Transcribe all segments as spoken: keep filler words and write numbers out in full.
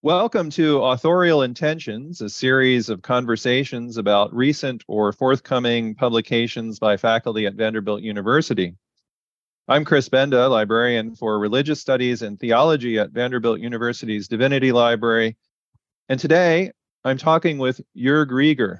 Welcome to Authorial Intentions, a series of conversations about recent or forthcoming publications by faculty at Vanderbilt University. I'm Chris Benda, librarian for Religious Studies and Theology at Vanderbilt University's Divinity Library. And today, I'm talking with Jörg Rieger,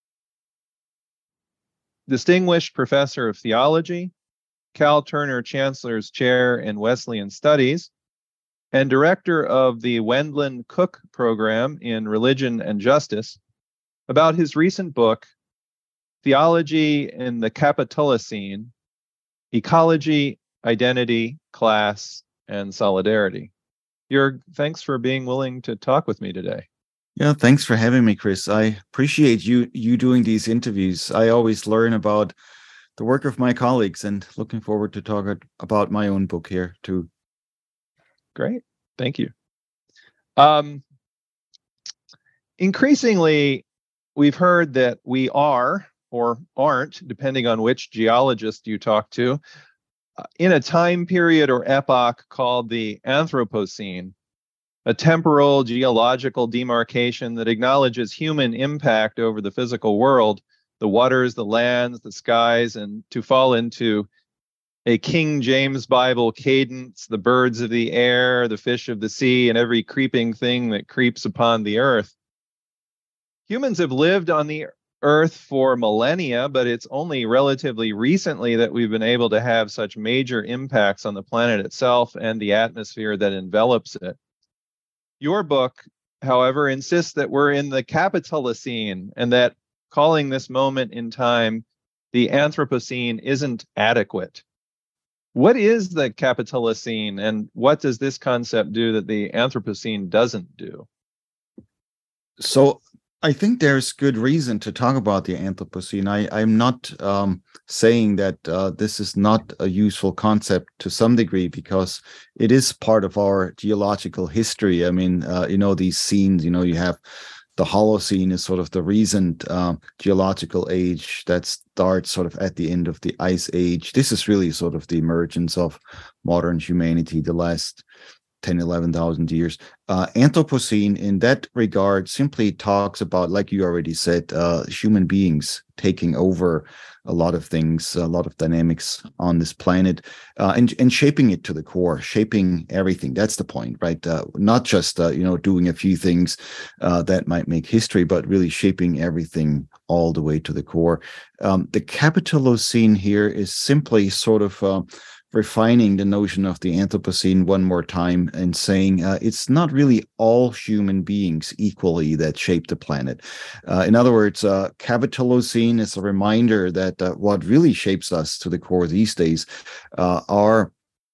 Distinguished Professor of Theology, Cal Turner Chancellor's Chair in Wesleyan Studies, and director of the Wendland Cook Program in Religion and Justice, about his recent book, Theology in the Capitolocene, Ecology, Identity, Class, and Solidarity. Jörg, thanks for being willing to talk with me today. Yeah, thanks for having me, Chris. I appreciate you you doing these interviews. I always learn about the work of my colleagues and looking forward to talking about my own book here too. Great. Thank you. Um, increasingly, we've heard that we are, or aren't, depending on which geologist you talk to, uh, in a time period or epoch called the Anthropocene, a temporal geological demarcation that acknowledges human impact over the physical world, the waters, the lands, the skies, and to fall into a King James Bible cadence, the birds of the air, the fish of the sea, and every creeping thing that creeps upon the earth. Humans have lived on the earth for millennia, but it's only relatively recently that we've been able to have such major impacts on the planet itself and the atmosphere that envelops it. Your book, however, insists that we're in the Capitolocene and that calling this moment in time the Anthropocene isn't adequate. What is the Capitolocene, and what does this concept do that the Anthropocene doesn't do? So I think there's good reason to talk about the Anthropocene. I, I'm not um, saying that uh, this is not a useful concept to some degree, because it is part of our geological history. I mean, uh, you know, these scenes, you know, you have the Holocene is sort of the recent uh, geological age that starts sort of at the end of the Ice Age. This is really sort of the emergence of modern humanity, the last ten, eleven thousand years. Uh, Anthropocene, in that regard, simply talks about, like you already said, uh, human beings taking over a lot of things, a lot of dynamics on this planet, uh, and, and shaping it to the core, shaping everything. That's the point, right? Uh, not just, uh, you know, doing a few things uh, that might make history, but really shaping everything all the way to the core. Um, the Capitolocene here is simply sort of uh, refining the notion of the Anthropocene one more time and saying uh, it's not really all human beings equally that shape the planet. Uh, in other words, uh, Capitolocene is a reminder that uh, what really shapes us to the core these days uh, are,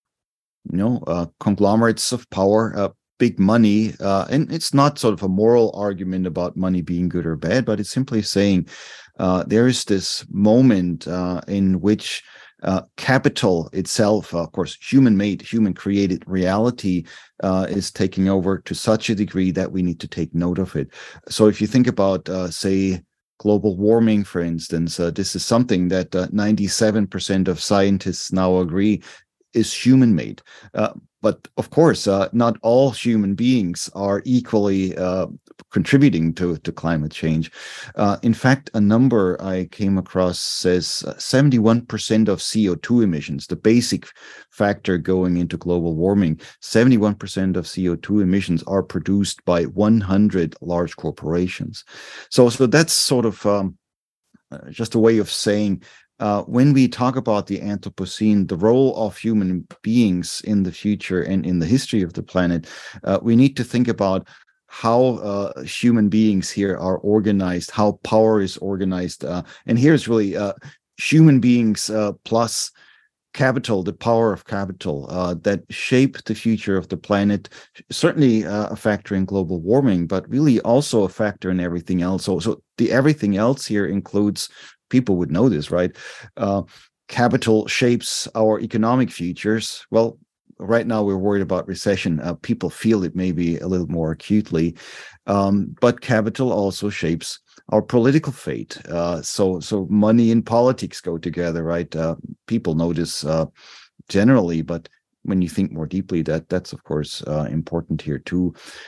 you know, uh, conglomerates of power, uh, big money, uh, and it's not sort of a moral argument about money being good or bad, but it's simply saying uh, there is this moment uh, in which Uh, capital itself, uh, of course, human-made, human-created reality uh, is taking over to such a degree that we need to take note of it. So if you think about, uh, say, global warming, for instance, uh, this is something that uh, ninety-seven percent of scientists now agree is human-made. Uh, but of course, uh, not all human beings are equally uh, contributing to, to climate change. Uh, in fact, a number I came across says uh, seventy-one percent of C O two emissions, the basic factor going into global warming, seventy-one percent of C O two emissions are produced by one hundred large corporations. So, so that's sort of um, uh, just a way of saying, Uh, when we talk about the Anthropocene, the role of human beings in the future and in the history of the planet, uh, we need to think about how uh, human beings here are organized, how power is organized. Uh, and here's really uh, human beings uh, plus capital, the power of capital uh, that shape the future of the planet, certainly uh, a factor in global warming, but really also a factor in everything else. So, so the everything else here includes, people would know this, right? Uh, capital shapes our economic futures. Well, right now we're worried about recession. Uh, people feel it maybe a little more acutely, um, but capital also shapes our political fate. Uh, so, so money and politics go together, right? Uh, people know this uh, generally, but when you think more deeply, that that's of course uh, important here too.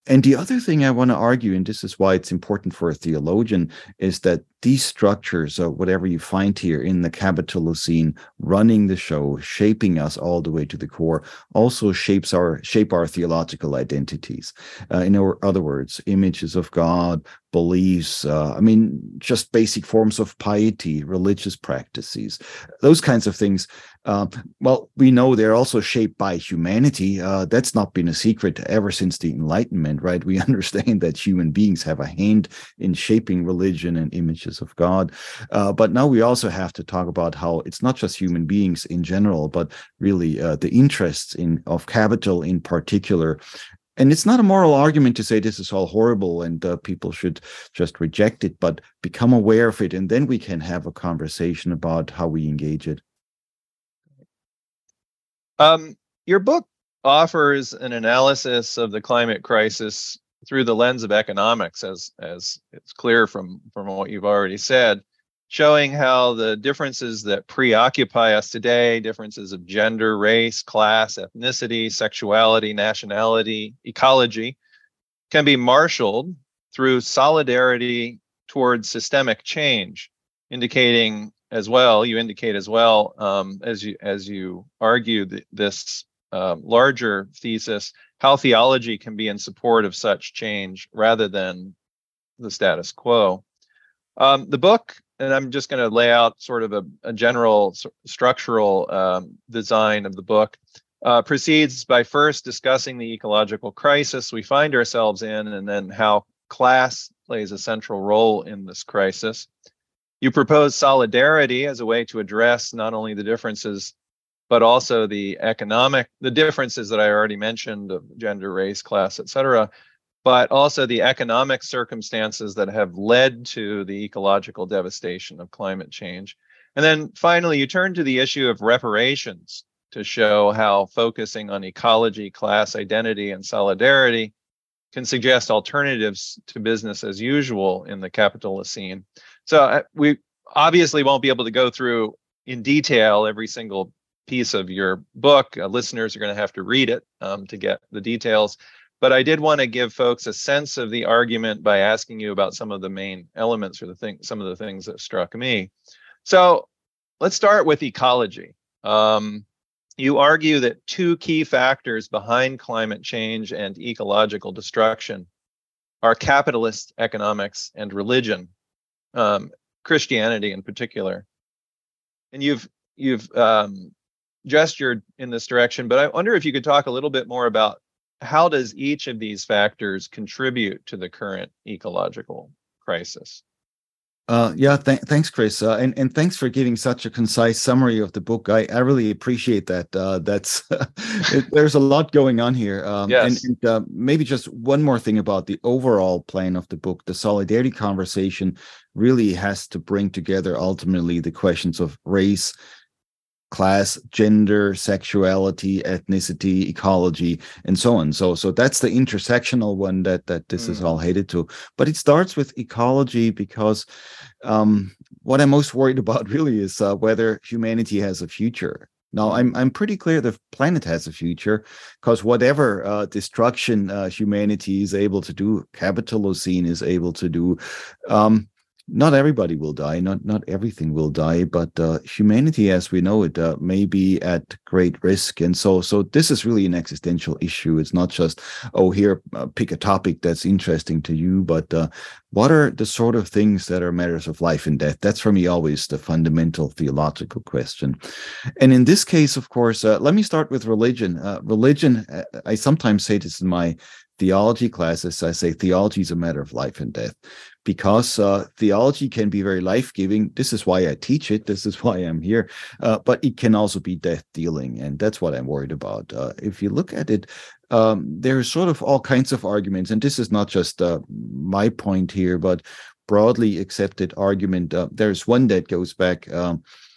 And the other thing I want to argue, and this is why it's important for a theologian, is that these structures, or whatever you find here in the Capitalocene, running the show, shaping us all the way to the core, also shapes our shape our theological identities. Uh, in other words, images of God, beliefs, uh, I mean, just basic forms of piety, religious practices, those kinds of things. Uh, well, we know they're also shaped by humanity. Uh, that's not been a secret ever since the Enlightenment, right? We understand that human beings have a hand in shaping religion and images of God. Uh, but now we also have to talk about how it's not just human beings in general, but really uh, the interests in of capital in particular. And it's not a moral argument to say this is all horrible and uh, people should just reject it, but become aware of it. And then we can have a conversation about how we engage it. Um, your book offers an analysis of the climate crisis through the lens of economics, as as it's clear from, from what you've already said, showing how the differences that preoccupy us today, differences of gender, race, class, ethnicity, sexuality, nationality, ecology, can be marshaled through solidarity towards systemic change, indicating as well, you indicate as well, um, as you as you argue th- this uh, larger thesis, how theology can be in support of such change rather than the status quo. Um, the book, and I'm just going to lay out sort of a, a general s- structural um, design of the book, uh, proceeds by first discussing the ecological crisis we find ourselves in, and then how class plays a central role in this crisis. You propose solidarity as a way to address not only the differences, but also the economic, the differences that I already mentioned of gender, race, class, et cetera, but also the economic circumstances that have led to the ecological devastation of climate change. And then finally, you turn to the issue of reparations to show how focusing on ecology, class, identity, and solidarity can suggest alternatives to business as usual in the Capitalocene. So uh, we obviously won't be able to go through in detail every single piece of your book. Uh, listeners are going to have to read it um, to get the details. But I did want to give folks a sense of the argument by asking you about some of the main elements or the thing, some of the things that struck me. So let's start with ecology. Um, you argue that two key factors behind climate change and ecological destruction are capitalist economics and religion, um, Christianity in particular. And you've you've um, gestured in this direction, but I wonder if you could talk a little bit more about how does each of these factors contribute to the current ecological crisis? Uh, yeah, th- thanks, Chris, uh, and and thanks for giving such a concise summary of the book. I, I really appreciate that. Uh, that's it, there's a lot going on here. Um, Yes. And, and uh, maybe just one more thing about the overall plan of the book. The solidarity conversation really has to bring together ultimately the questions of race, class, gender, sexuality, ethnicity, ecology, and so on. So, so that's the intersectional one that that this mm. is all headed to. But it starts with ecology because um, what I'm most worried about really is uh, whether humanity has a future. Now, I'm I'm pretty clear the planet has a future because whatever uh, destruction uh, humanity is able to do, Capitalocene is able to do. Um, Not everybody will die, not not everything will die, but uh, humanity as we know it uh, may be at great risk. And so so this is really an existential issue. It's not just, oh, here, uh, pick a topic that's interesting to you, but uh, what are the sort of things that are matters of life and death? That's for me always the fundamental theological question. And in this case, of course, uh, let me start with religion. Uh, religion, uh, I sometimes say this in my theology classes, I say theology is a matter of life and death. Because uh, theology can be very life-giving. This is why I teach it. This is why I'm here. Uh, but it can also be death-dealing, and that's what I'm worried about. Uh, if you look at it, um, there's sort of all kinds of arguments, and this is not just uh, my point here, but broadly accepted argument. Uh, there's one that goes back um,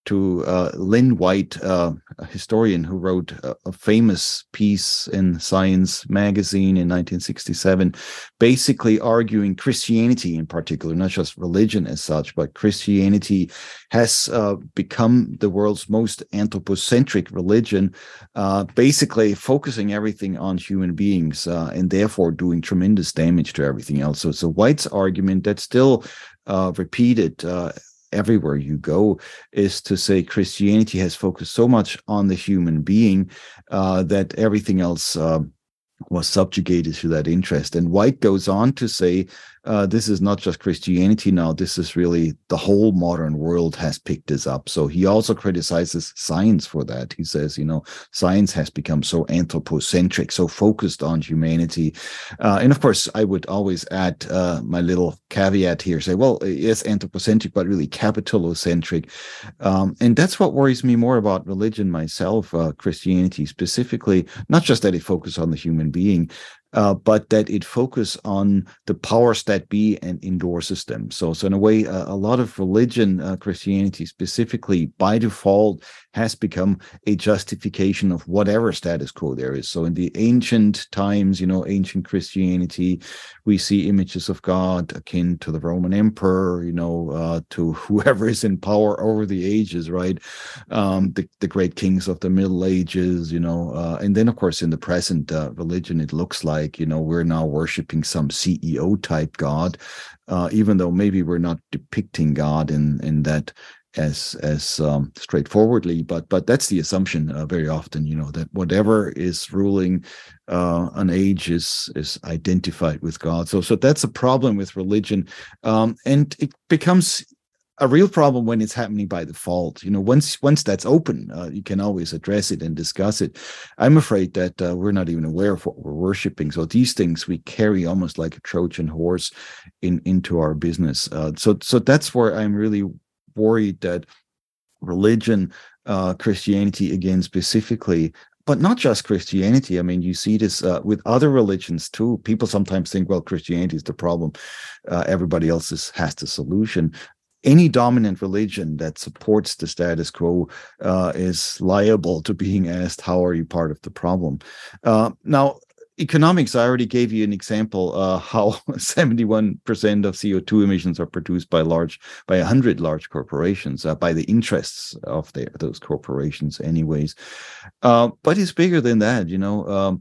to uh, Lynn White, uh, a historian who wrote a, a famous piece in Science magazine in nineteen sixty-seven, basically arguing Christianity in particular, not just religion as such, but Christianity has uh, become the world's most anthropocentric religion, uh, basically focusing everything on human beings uh, and therefore doing tremendous damage to everything else. So, so White's argument that's still uh, repeated uh, everywhere you go is to say Christianity has focused so much on the human being uh, that everything else uh, was subjugated to that interest. And White goes on to say, uh, this is not just Christianity now, this is really the whole modern world has picked this up. So he also criticizes science for that. He says, you know, science has become so anthropocentric, so focused on humanity. Uh, and of course, I would always add uh, my little caveat here, say, well, yes, anthropocentric, but really capitalocentric. Um, and that's what worries me more about religion myself, uh, Christianity specifically, not just that it focuses on the human being, Uh, but that it focus on the powers that be and endorses them. So, so in a way, uh, a lot of religion, uh, Christianity specifically, by default, has become a justification of whatever status quo there is. So in the ancient times, you know, ancient Christianity, we see images of God akin to the Roman emperor, you know, uh, to whoever is in power over the ages, right? Um, the, the great kings of the Middle Ages, you know, uh, and then, of course, in the present uh, religion, it looks like, Like, you know, we're now worshiping some C E O type God, uh, even though maybe we're not depicting God in in that as as um, straightforwardly, but but that's the assumption uh, very often, you know, that whatever is ruling uh, an age is is identified with God. So so that's a problem with religion, um, and it becomes a real problem when it's happening by default. You know, once once that's open, uh, you can always address it and discuss it. I'm afraid that uh, we're not even aware of what we're worshiping. So these things we carry almost like a Trojan horse in into our business. Uh, so so that's where I'm really worried that religion, uh, Christianity again specifically, but not just Christianity. I mean, you see this uh, with other religions too. People sometimes think, well, Christianity is the problem. Uh, everybody else is, has the solution. Any dominant religion that supports the status quo uh, is liable to being asked, how are you part of the problem? Uh, now, economics, I already gave you an example uh, how seventy-one percent of C O two emissions are produced by large, by one hundred large corporations, uh, by the interests of their, those corporations anyways. Uh, but it's bigger than that, you know. Um,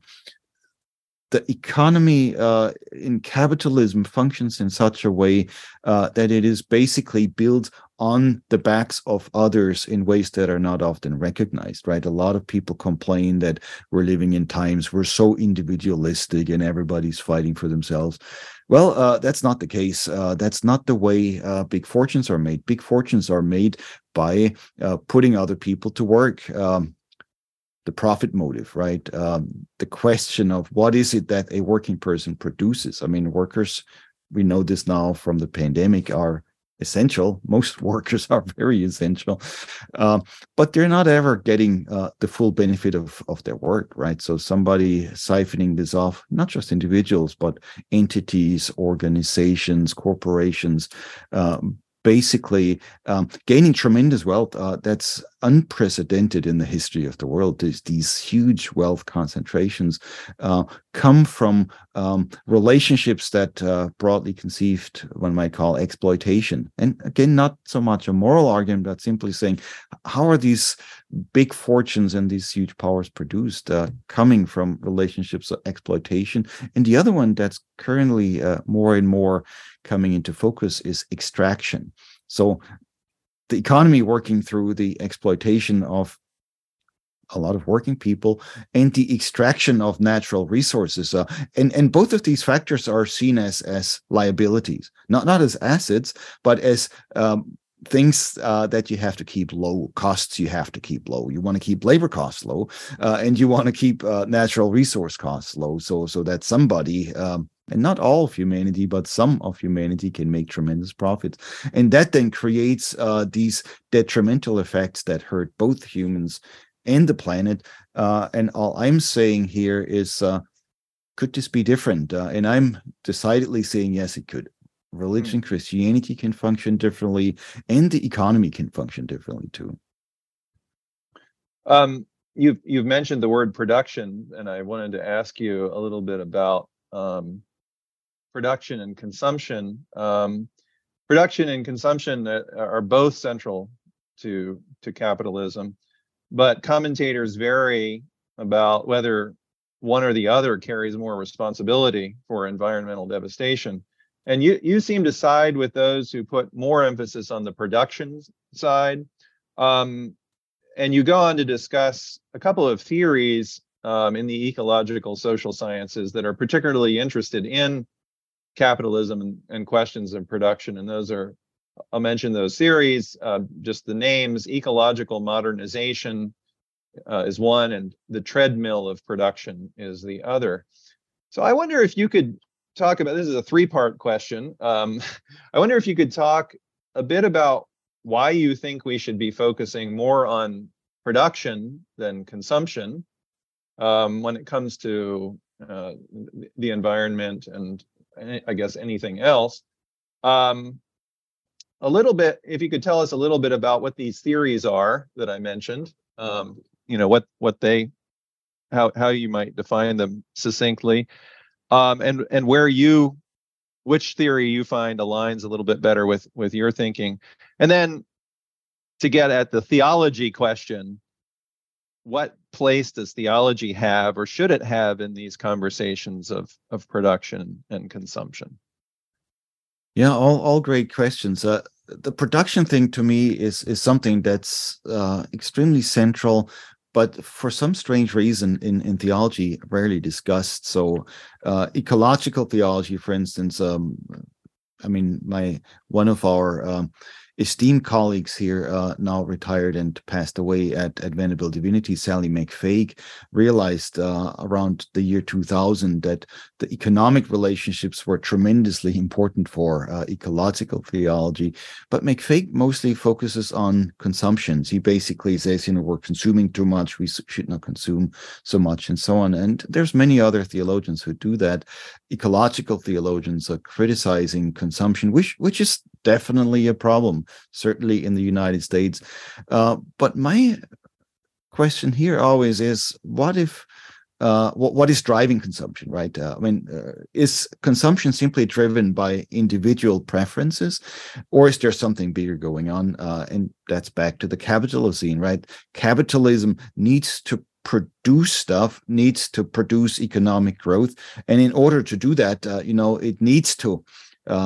The economy uh, in capitalism functions in such a way uh, that it is basically built on the backs of others in ways that are not often recognized, right? A lot of people complain that we're living in times we're so individualistic and everybody's fighting for themselves. Well, uh, that's not the case. Uh, that's not the way uh, big fortunes are made. Big fortunes are made by uh, putting other people to work. Um, the profit motive, right? Um, the question of what is it that a working person produces? I mean, workers, we know this now from the pandemic, are essential. Most workers are very essential, uh, but they're not ever getting uh, the full benefit of, of their work, right? So somebody siphoning this off, not just individuals, but entities, organizations, corporations, um, basically um, gaining tremendous wealth uh, that's unprecedented in the history of the world. There's these huge wealth concentrations uh, come from um, relationships that uh, broadly conceived one might call exploitation. And again, not so much a moral argument, but simply saying, how are these big fortunes and these huge powers produced uh, coming from relationships of exploitation? And the other one that's currently uh, more and more coming into focus is extraction. So the economy working through the exploitation of a lot of working people and the extraction of natural resources. Uh, and, and both of these factors are seen as, as liabilities, not, not as assets, but as um, things uh, that you have to keep low, costs you have to keep low. You want to keep labor costs low, uh, and you want to keep uh, natural resource costs low, so, so that somebody, um, and not all of humanity, but some of humanity can make tremendous profits. And that then creates uh, these detrimental effects that hurt both humans and the planet. Uh, and all I'm saying here is, uh, could this be different? Uh, and I'm decidedly saying, yes, it could. Religion, mm. Christianity can function differently, and the economy can function differently too. Um, you've you've mentioned the word production, and I wanted to ask you a little bit about um, production and consumption. Um, production and consumption are both central to to capitalism, but commentators vary about whether one or the other carries more responsibility for environmental devastation. And you you seem to side with those who put more emphasis on the production side. Um, and you go on to discuss a couple of theories um, in the ecological social sciences that are particularly interested in capitalism and, and questions of production. And those are, I'll mention those theories, uh, just the names: ecological modernization uh, is one, and the treadmill of production is the other. So I wonder if you could talk about, this is a three-part question. Um, I wonder if you could talk a bit about why you think we should be focusing more on production than consumption um, when it comes to uh, the environment and I guess anything else. Um, a little bit, if you could tell us a little bit about what these theories are that I mentioned, um, you know, what what they, how how you might define them succinctly, um, and and where you, which theory you find aligns a little bit better with with your thinking, and then to get at the theology question, what place does theology have, or should it have, in these conversations of of production and consumption? Yeah, all all great questions. Uh, the production thing to me is is something that's uh, extremely central, but for some strange reason in, in theology rarely discussed. So, uh, ecological theology, for instance, um, I mean, my one of our um, esteemed colleagues here, uh, now retired and passed away at, at Vanderbilt Divinity, Sally McFague, realized uh, around the year two thousand that the economic relationships were tremendously important for uh, ecological theology. But McFague mostly focuses on consumptions. He basically says, you know, we're consuming too much, we should not consume so much, and so on. And there's many other theologians who do that. Ecological theologians are criticizing consumption, which which is definitely a problem, certainly in the United States. Uh, but my question here always is, what if, uh, what, what is driving consumption, right? Uh, I mean, uh, is consumption simply driven by individual preferences, or is there something bigger going on? Uh, and that's back to the Capitalocene, right? Capitalism needs to produce stuff, needs to produce economic growth. And in order to do that, uh, you know, it needs to uh,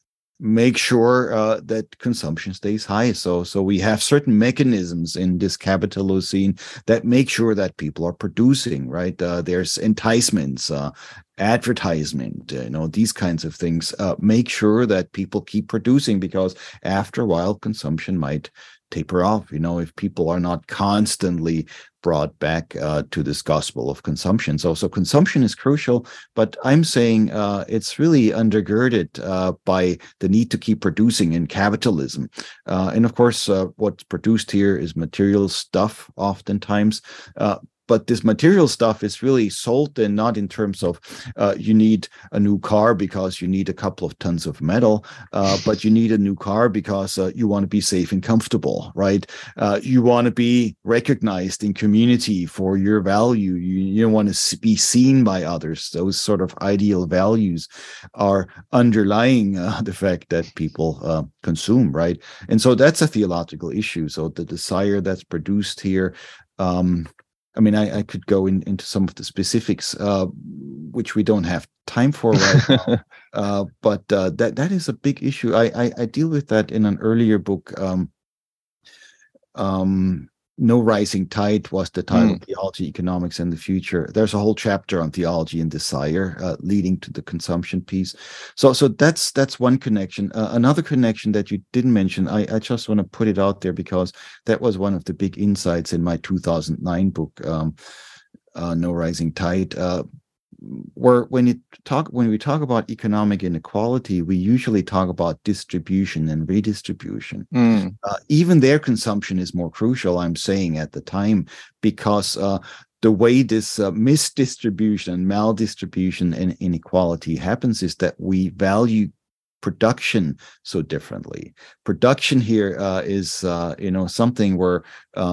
make sure uh, that consumption stays high. So, so we have certain mechanisms in this Capitalocene that make sure that people are producing, right? Uh, there's enticements, uh, advertisement, you know, these kinds of things uh, make sure that people keep producing, because after a while, consumption might taper off, you know, if people are not constantly brought back uh, to this gospel of consumption. So, so consumption is crucial, but I'm saying uh, it's really undergirded uh, by the need to keep producing in capitalism. Uh, and of course, uh, what's produced here is material stuff oftentimes. Uh, But this material stuff is really sold and not in terms of uh, you need a new car because you need a couple of tons of metal, uh, but you need a new car because uh, you want to be safe and comfortable, right? Uh, you want to be recognized in community for your value. You, you want to be seen by others. Those sort of ideal values are underlying uh, the fact that people uh, consume, right? And so that's a theological issue. So the desire that's produced here, um, I mean, I, I could go in, into some of the specifics, uh, which we don't have time for right now. Uh, but uh, that that is a big issue. I, I, I deal with that in an earlier book. Um, um, No Rising Tide was the title, mm. Theology, Economics, and the Future. There's a whole chapter on theology and desire, uh, leading to the consumption piece. So, so that's that's one connection. Uh, another connection that you didn't mention, I, I just want to put it out there because that was one of the big insights in my two thousand nine book, um, uh, No Rising Tide. Uh, where when you talk when we talk about economic inequality, we usually talk about distribution and redistribution. Mm. Uh, even their consumption is more crucial, I'm saying, at the time, because uh, the way this uh, misdistribution, maldistribution, and inequality happens is that we value production so differently. Production here uh, is uh, you know something where uh,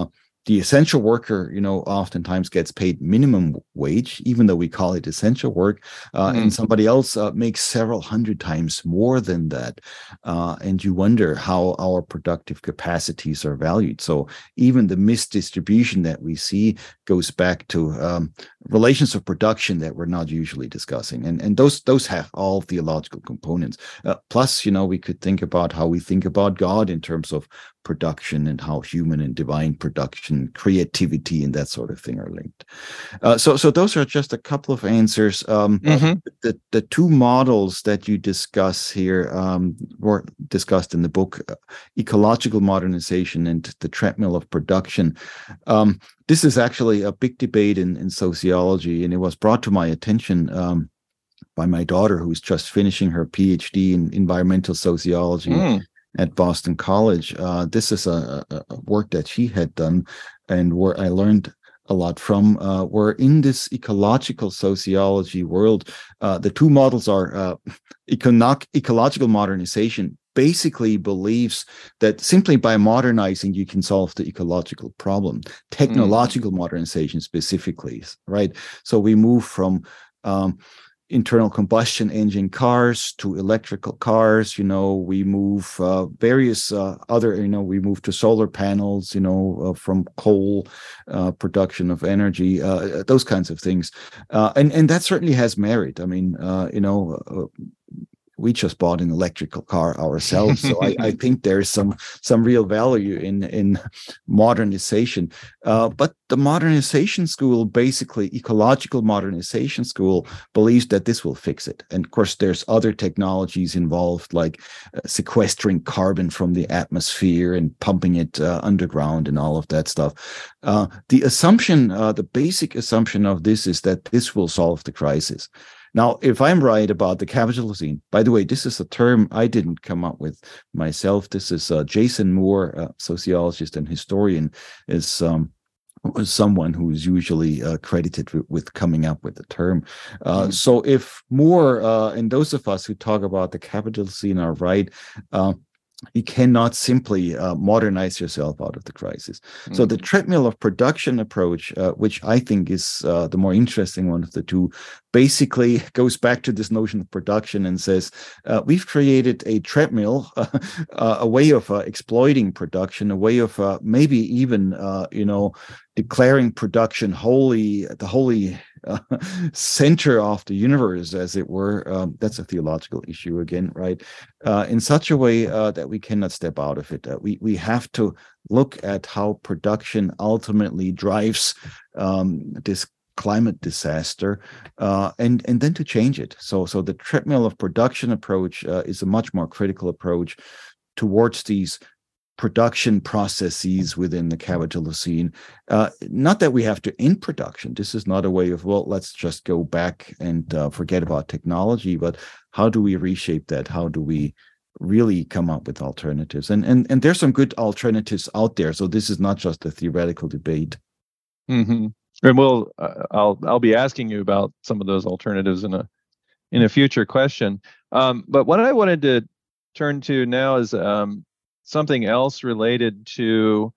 the essential worker, you know, oftentimes gets paid minimum wage, even though we call it essential work, uh, Mm. and somebody else uh, makes several hundred times more than that. Uh, and you wonder how our productive capacities are valued. So even the misdistribution that we see goes back to um, relations of production that we're not usually discussing. And, and those, those have all theological components. Uh, plus, you know, we could think about how we think about God in terms of production and how human and divine production, creativity, and that sort of thing are linked. Uh, so, so those are just a couple of answers. Um, Mm-hmm. the the two models that you discuss here um, were discussed in the book, uh, ecological modernization and the treadmill of production. Um, this is actually a big debate in in sociology, and it was brought to my attention Um, by my daughter, who's just finishing her PhD in environmental sociology Mm. at Boston College. Uh, this is a, a, work that she had done, and where I learned a lot from. Uh, where in this ecological sociology world, uh, the two models are uh, econo- ecological modernization basically believes that simply by modernizing you can solve the ecological problem. Technological mm. modernization specifically, right? So we move from um, internal combustion engine cars to electrical cars. You know, we move uh, various uh, other, you know, we move to solar panels, you know, uh, from coal uh, production of energy, uh, those kinds of things. Uh, and, and that certainly has merit. I mean, uh, you know, uh, we just bought an electrical car ourselves, so I, I think there's some some real value in in modernization. Uh, but the modernization school, basically ecological modernization school, believes that this will fix it. And of course, there's other technologies involved, like uh, sequestering carbon from the atmosphere and pumping it uh, underground and all of that stuff. Uh, the assumption, uh, the basic assumption of this is that this will solve the crisis. Now, if I'm right about the Capitalocene, by the way, this is a term I didn't come up with myself. This is uh, Jason Moore, a sociologist and historian, is um, was someone who is usually uh, credited with, with coming up with the term. Uh, mm-hmm. So if Moore uh, and those of us who talk about the Capitalocene are right, uh, you cannot simply uh, modernize yourself out of the crisis. Mm-hmm. So the treadmill of production approach, uh, which I think is uh, the more interesting one of the two, basically goes back to this notion of production and says, uh, we've created a treadmill, uh, uh, a way of uh, exploiting production, a way of uh, maybe even, uh, you know, declaring production wholly, the holy uh, center of the universe, as it were. Um, that's a theological issue again, right? Uh, in such a way uh, that we cannot step out of it. Uh, we we have to look at how production ultimately drives um, this climate disaster, uh, and and then to change it. So so the treadmill of production approach uh, is a much more critical approach towards these production processes within the Capitalocene. Uh, not that we have to end production. This is not a way of, well, let's just go back and uh, forget about technology, but how do we reshape that? How do we really come up with alternatives? And and and there's some good alternatives out there. So this is not just a theoretical debate. Mm-hmm. And we'll, uh, I'll I'll be asking you about some of those alternatives in a in a future question. Um, but what I wanted to turn to now is um, something else related to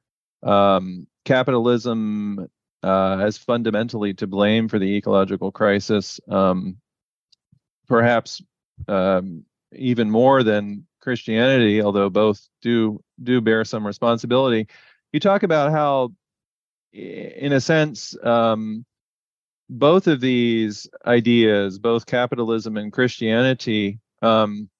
um, capitalism uh, as fundamentally to blame for the ecological crisis, um, perhaps um, even more than Christianity, although both do do bear some responsibility. You talk about how, in a sense, um, both of these ideas, both capitalism and Christianity, um,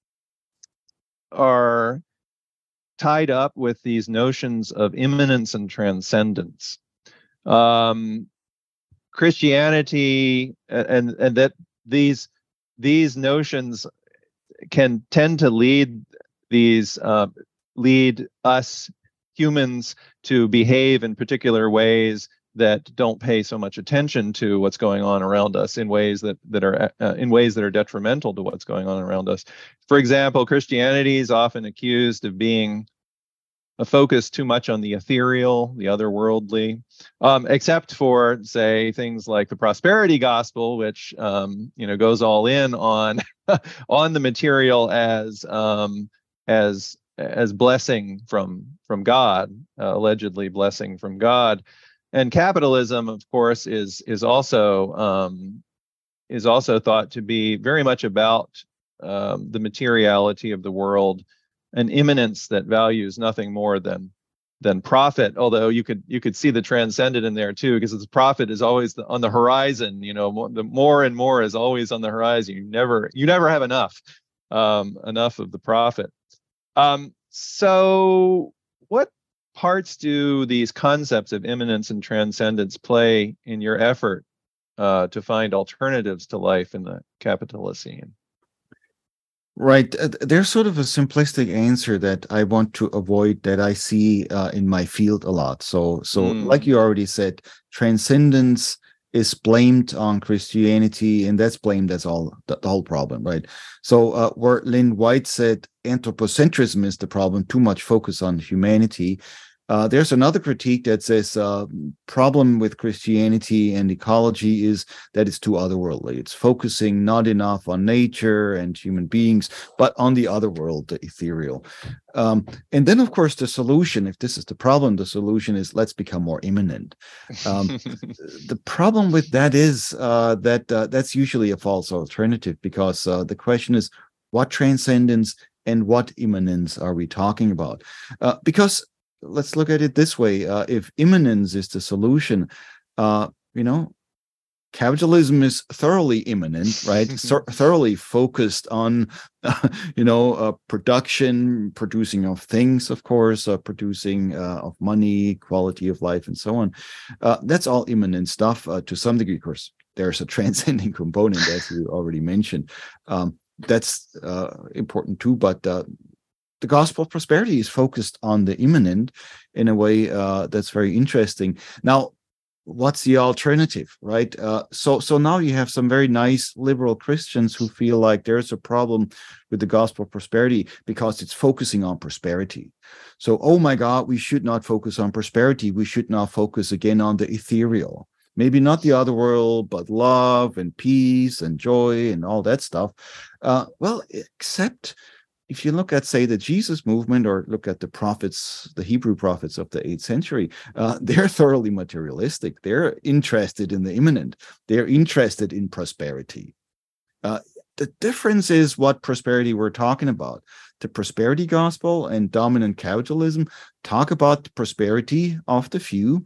are tied up with these notions of immanence and transcendence. Um, Christianity and and that these these notions can tend to lead these uh, lead us humans to behave in particular ways that don't pay so much attention to what's going on around us in ways that that are uh, in ways that are detrimental to what's going on around us. For example, Christianity is often accused of being a focus too much on the ethereal, the otherworldly, um, except for, say, things like the prosperity gospel, which um, you know goes all in on on the material as um, as as blessing from from God, uh, allegedly blessing from God. And capitalism, of course, is is also um, is also thought to be very much about um, the materiality of the world, an immanence that values nothing more than than profit. Although you could you could see the transcendent in there too, because the profit is always the, on the horizon. You know, more, the more and more is always on the horizon. You never you never have enough um, enough of the profit. Um, so, what parts do these concepts of immanence and transcendence play in your effort uh, to find alternatives to life in the Capitalocene? Right. Uh, There's sort of a simplistic answer that I want to avoid that I see uh, in my field a lot. So, so Mm. like you already said, transcendence is blamed on Christianity, and that's blamed as all the, the whole problem, right? So, uh, where Lynn White said anthropocentrism is the problem, too much focus on humanity. Uh, there's another critique that says uh, problem with Christianity and ecology is that it's too otherworldly. It's focusing not enough on nature and human beings, but on the other world, the ethereal. Um, and then, of course, the solution, if this is the problem, the solution is let's become more immanent. Um, the problem with that is uh, that uh, that's usually a false alternative, because uh, the question is, what transcendence and what immanence are we talking about? Uh, because let's look at it this way. Uh, if immanence is the solution, uh, you know, capitalism is thoroughly immanent, right? so, thoroughly focused on, uh, you know, uh, production, producing of things, of course, uh, producing uh, of money, quality of life, and so on. Uh, that's all immanent stuff uh, to some degree. Of course, there's a transcending component, as you already mentioned. Um, that's uh, important too, but uh, the gospel of prosperity is focused on the immanent in a way uh, that's very interesting. Now, what's the alternative, right? Uh, so, so now you have some very nice liberal Christians who feel like there's a problem with the gospel of prosperity because it's focusing on prosperity. So, oh my God, we should not focus on prosperity. We should now focus again on the ethereal. Maybe not the other world, but love and peace and joy and all that stuff. Uh, well, except if you look at, say, the Jesus movement, or look at the prophets, the Hebrew prophets of the eighth century, uh, they're thoroughly materialistic. They're interested in the immanent. They're interested in prosperity. Uh, the difference is what prosperity we're talking about. The prosperity gospel and dominant capitalism talk about the prosperity of the few.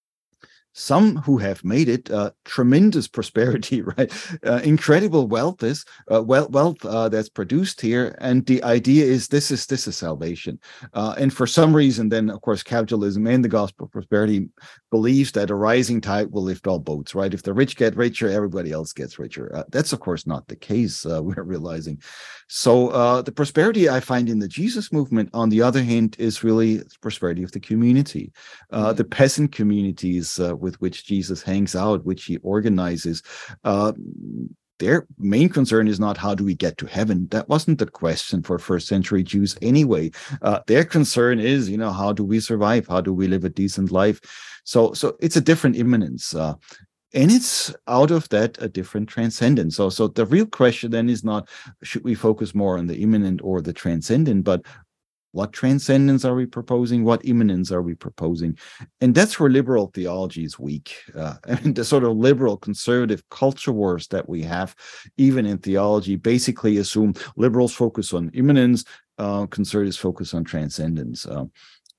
Some who have made it, uh, tremendous prosperity, right? Uh, incredible wealth is uh, wealth, wealth uh, that's produced here, and the idea is this is this is salvation. Uh, and for some reason, then of course, capitalism and the gospel of prosperity believes that a rising tide will lift all boats, right? If the rich get richer, everybody else gets richer. Uh, that's of course not the case. Uh, we're realizing. So uh, the prosperity I find in the Jesus movement, on the other hand, is really prosperity of the community, uh, mm-hmm. the peasant communities. Uh, with which Jesus hangs out, which he organizes. Uh, their main concern is not how do we get to heaven. That wasn't the question for first century Jews anyway. Uh, their concern is, you know, how do we survive? How do we live a decent life? So, so it's a different immanence. Uh, and it's out of that a different transcendence. So, so the real question then is not, should we focus more on the immanent or the transcendent, but what transcendence are we proposing? What immanence are we proposing? And that's where liberal theology is weak. Uh, I mean, the sort of liberal conservative culture wars that we have, even in theology, basically assume liberals focus on immanence, uh, conservatives focus on transcendence. Uh,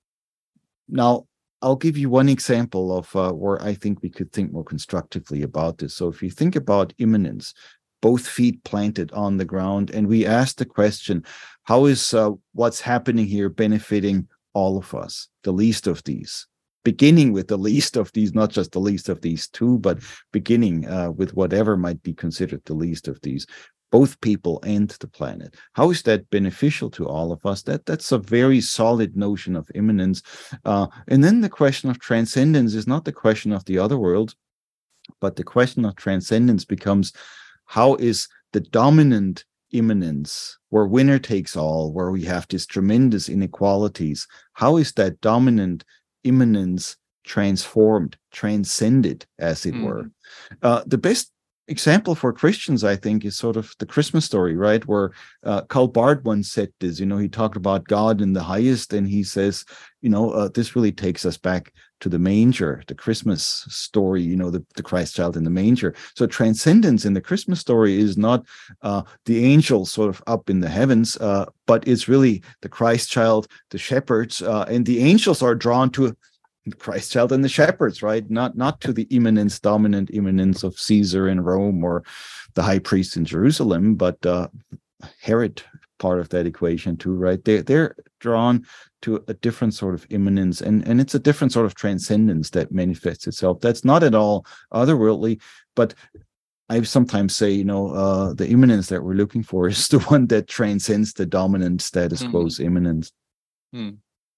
now, I'll give you one example of uh, where I think we could think more constructively about this. So if you think about immanence, both feet planted on the ground, and we ask the question, how is uh, what's happening here benefiting all of us, the least of these? Beginning with the least of these, not just the least of these two, but beginning uh, with whatever might be considered the least of these, both people and the planet. How is that beneficial to all of us? That That's a very solid notion of immanence. Uh, and then the question of transcendence is not the question of the other world, but the question of transcendence becomes, how is the dominant immanence, where winner takes all, where we have these tremendous inequalities, how is that dominant immanence transformed, transcended, as it mm. were? Uh, the best example for Christians, I think, is sort of the Christmas story, right? Where uh, Karl Barth once said this, you know, he talked about God in the highest, and he says, you know, uh, this really takes us back to the manger, the Christmas story, you know, the, the Christ child in the manger. So transcendence in the Christmas story is not uh, the angels sort of up in the heavens, uh, but it's really the Christ child, the shepherds, uh, and the angels are drawn to the Christ child and the shepherds, right? Not not to the immanence, dominant immanence of Caesar in Rome or the high priest in Jerusalem, but uh, Herod, part of that equation too, right? They they're drawn to a different sort of immanence, and and it's a different sort of transcendence that manifests itself. That's not at all otherworldly, but I sometimes say, you know, uh, the immanence that we're looking for is the one that transcends the dominant status Mm-hmm. quo's immanence. Hmm.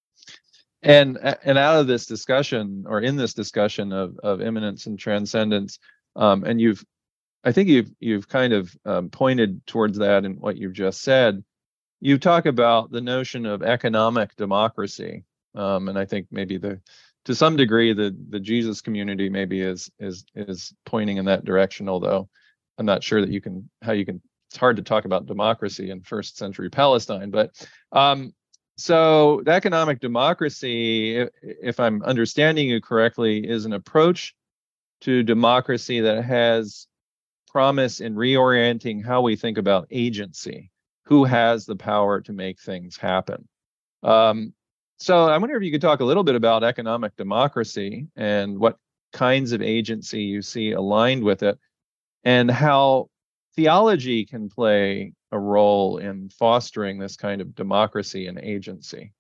And and out of this discussion, or in this discussion of of immanence and transcendence, um, and you've, I think you've you've kind of um, pointed towards that in what you've just said. You talk about the notion of economic democracy, um, and I think maybe the, to some degree, the the Jesus community maybe is is is pointing in that direction. Although I'm not sure that you can how you can. It's hard to talk about democracy in first century Palestine, but um, so the economic democracy, if, if I'm understanding you correctly, is an approach to democracy that has promise in reorienting how we think about agency. Who has the power to make things happen? Um, so I wonder if you could talk a little bit about economic democracy and what kinds of agency you see aligned with it, and how theology can play a role in fostering this kind of democracy and agency.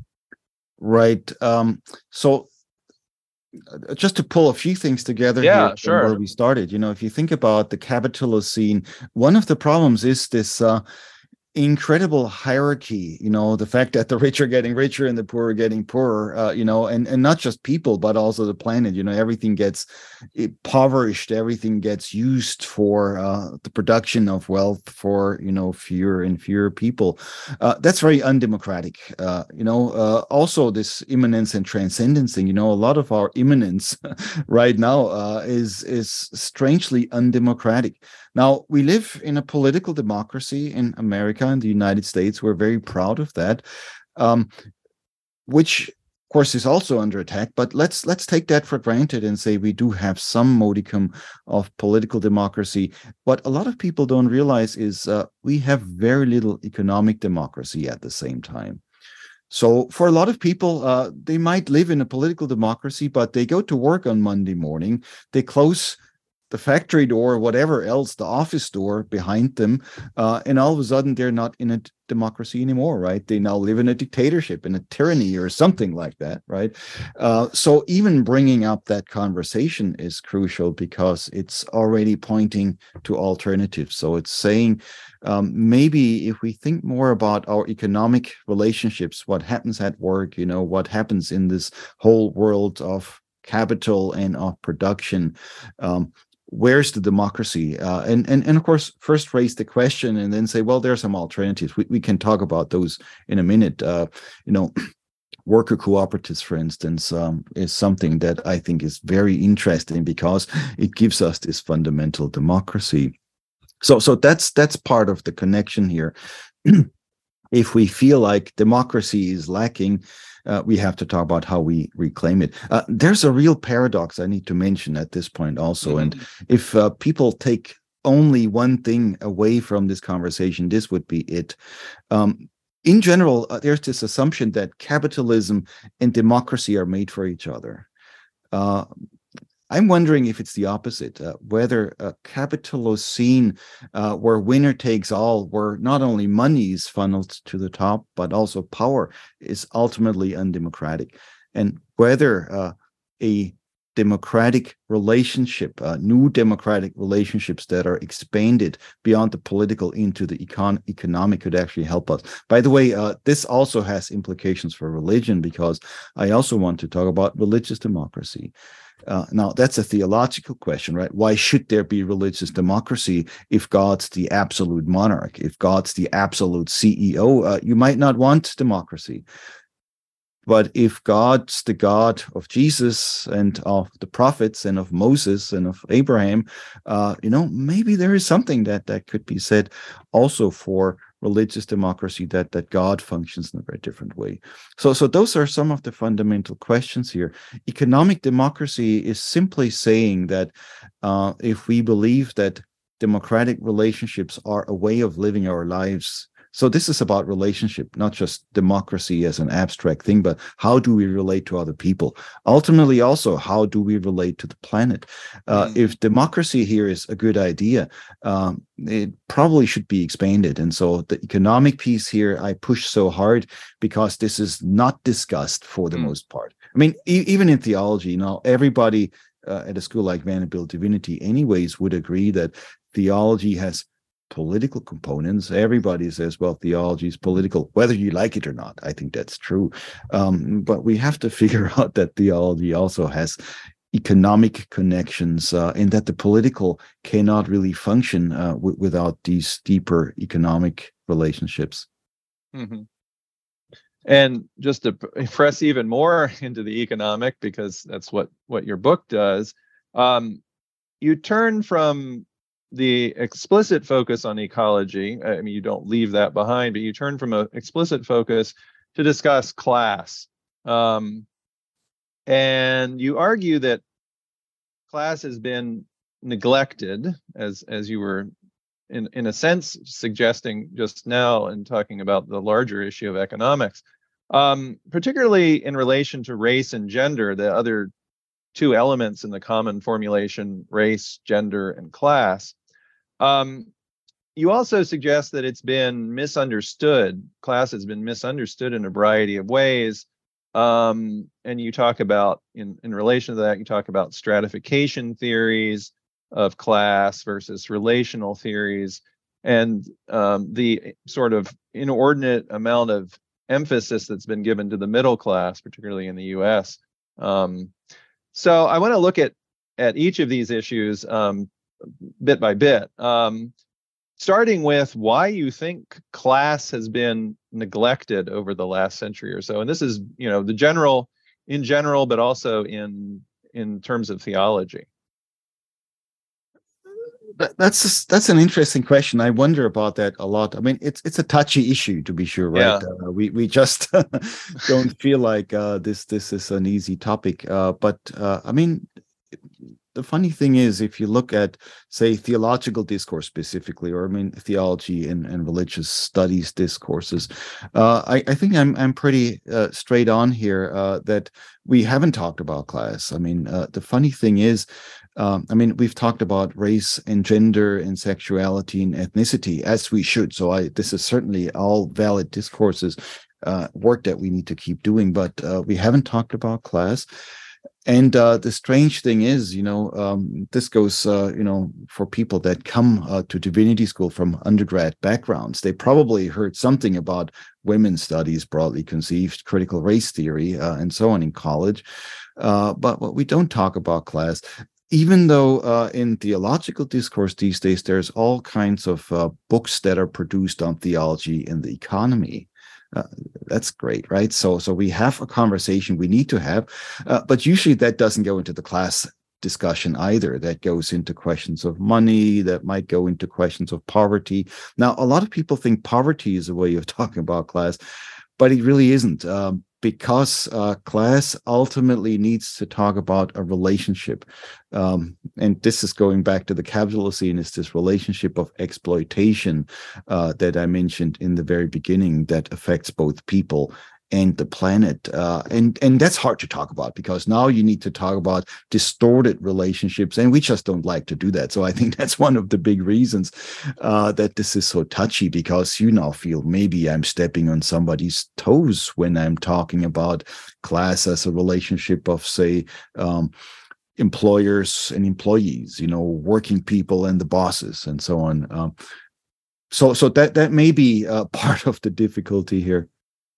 Right. Um, so just to pull a few things together yeah, here sure. from where we started, you know, if you think about the Capitalocene, one of the problems is this uh, incredible hierarchy, you know, the fact that the rich are getting richer and the poor are getting poorer, uh, you know, and, and not just people, but also the planet, you know, everything gets impoverished, everything gets used for uh, the production of wealth for, you know, fewer and fewer people. Uh, that's very undemocratic. Uh, you know, uh, also this immanence and transcendence thing, you know, a lot of our immanence right now uh, is, is strangely undemocratic. Now, we live in a political democracy in America and the United States. We're very proud of that, um, which, of course, is also under attack. But let's let's take that for granted and say we do have some modicum of political democracy. What a lot of people don't realize is uh, we have very little economic democracy at the same time. So for a lot of people, uh, they might live in a political democracy, but they go to work on Monday morning, they close the factory door, or whatever else, the office door behind them, uh, and all of a sudden they're not in a democracy anymore, right? They now live in a dictatorship, in a tyranny, or something like that, right? Uh, so even bringing up that conversation is crucial because it's already pointing to alternatives. So it's saying um, maybe if we think more about our economic relationships, what happens at work, you know, what happens in this whole world of capital and of production, um, where's the democracy? Uh, and, and, and of course, first raise the question and then say, well, there are some alternatives. We, we can talk about those in a minute. Uh, you know, worker cooperatives, for instance, um, is something that I think is very interesting because it gives us this fundamental democracy. So, so that's that's part of the connection here. If we feel like democracy is lacking, uh, we have to talk about how we reclaim it. Uh, there's a real paradox I need to mention at this point also. Mm-hmm. And if uh, people take only one thing away from this conversation, this would be it. Um, in general, uh, there's this assumption that capitalism and democracy are made for each other. Uh, I'm wondering if it's the opposite, uh, whether a Capitalocene uh, where winner takes all, where not only money is funneled to the top, but also power is ultimately undemocratic, and whether uh, a democratic relationship, uh, new democratic relationships that are expanded beyond the political into the econ- economic could actually help us. By the way, uh, this also has implications for religion, because I also want to talk about religious democracy. Uh, now, that's a theological question, right? Why should there be religious democracy if God's the absolute monarch, if God's the absolute C E O? Uh, you might not want democracy. But if God's the God of Jesus and of the prophets and of Moses and of Abraham, uh, you know, maybe there is something that that could be said also for religious democracy, that that God functions in a very different way. So, so those are some of the fundamental questions here. Economic democracy is simply saying that uh, if we believe that democratic relationships are a way of living our lives. So this is about relationship, not just democracy as an abstract thing, but how do we relate to other people? Ultimately, also, how do we relate to the planet? Uh, mm. If democracy here is a good idea, um, it probably should be expanded. And so the economic piece here, I push so hard because this is not discussed for the mm. most part. I mean, e- even in theology, you know, everybody uh, at a school like Vanderbilt Divinity anyways would agree that theology has political components. Everybody says, well, theology is political, whether you like it or not. I think that's true. Um, but we have to figure out that theology also has economic connections uh, and that the political cannot really function uh, w- without these deeper economic relationships. Mm-hmm. And just to press even more into the economic, because that's what, what your book does, um, you turn from the explicit focus on ecology. I mean, you don't leave that behind, but you turn from an explicit focus to discuss class. Um, and you argue that class has been neglected, as as you were, in, in a sense, suggesting just now and talking about the larger issue of economics, um, particularly in relation to race and gender, the other two elements in the common formulation, race, gender, and class. Um, you also suggest that it's been misunderstood. Class has been misunderstood in a variety of ways. Um, and you talk about, in, in relation to that, you talk about stratification theories of class versus relational theories, and um, the sort of inordinate amount of emphasis that's been given to the middle class, particularly in the U S. Um, so I want to look at, at each of these issues um, bit by bit, um, starting with why you think class has been neglected over the last century or so. And this is, you know, the general, in general, but also in in terms of theology. That's that's an interesting question. I wonder about that a lot. I mean, it's it's a touchy issue, to be sure, right? Yeah. Uh, we we just don't feel like uh, this this is an easy topic. Uh, but uh, I mean, the funny thing is, if you look at, say, theological discourse specifically, or I mean, theology and, and religious studies discourses, uh, I, I think I'm I'm pretty uh, straight on here uh, that we haven't talked about class. I mean, uh, the funny thing is, um, I mean, we've talked about race and gender and sexuality and ethnicity, as we should. So I this is certainly all valid discourses, uh, work that we need to keep doing, but uh, we haven't talked about class. And uh, the strange thing is, you know, um, this goes, uh, you know, for people that come uh, to divinity school from undergrad backgrounds. They probably heard something about women's studies, broadly conceived, critical race theory, uh, and so on in college. Uh, but what we don't talk about class, even though uh, in theological discourse these days, there's all kinds of uh, books that are produced on theology and the economy. Uh, that's great, right? So, so we have a conversation we need to have, uh, but usually that doesn't go into the class discussion either. That goes into questions of money, that might go into questions of poverty. Now, a lot of people think poverty is a way of talking about class, but it really isn't, um, because uh, class ultimately needs to talk about a relationship. Um, and this is going back to the Capitalocene, is this relationship of exploitation uh, that I mentioned in the very beginning that affects both people and the planet. Uh, and, and that's hard to talk about because now you need to talk about distorted relationships, and we just don't like to do that. So I think that's one of the big reasons uh, that this is so touchy, because you now feel maybe I'm stepping on somebody's toes when I'm talking about class as a relationship of, say, um, employers and employees, you know, working people and the bosses and so on. Um, so, so that, that may be uh, part of the difficulty here.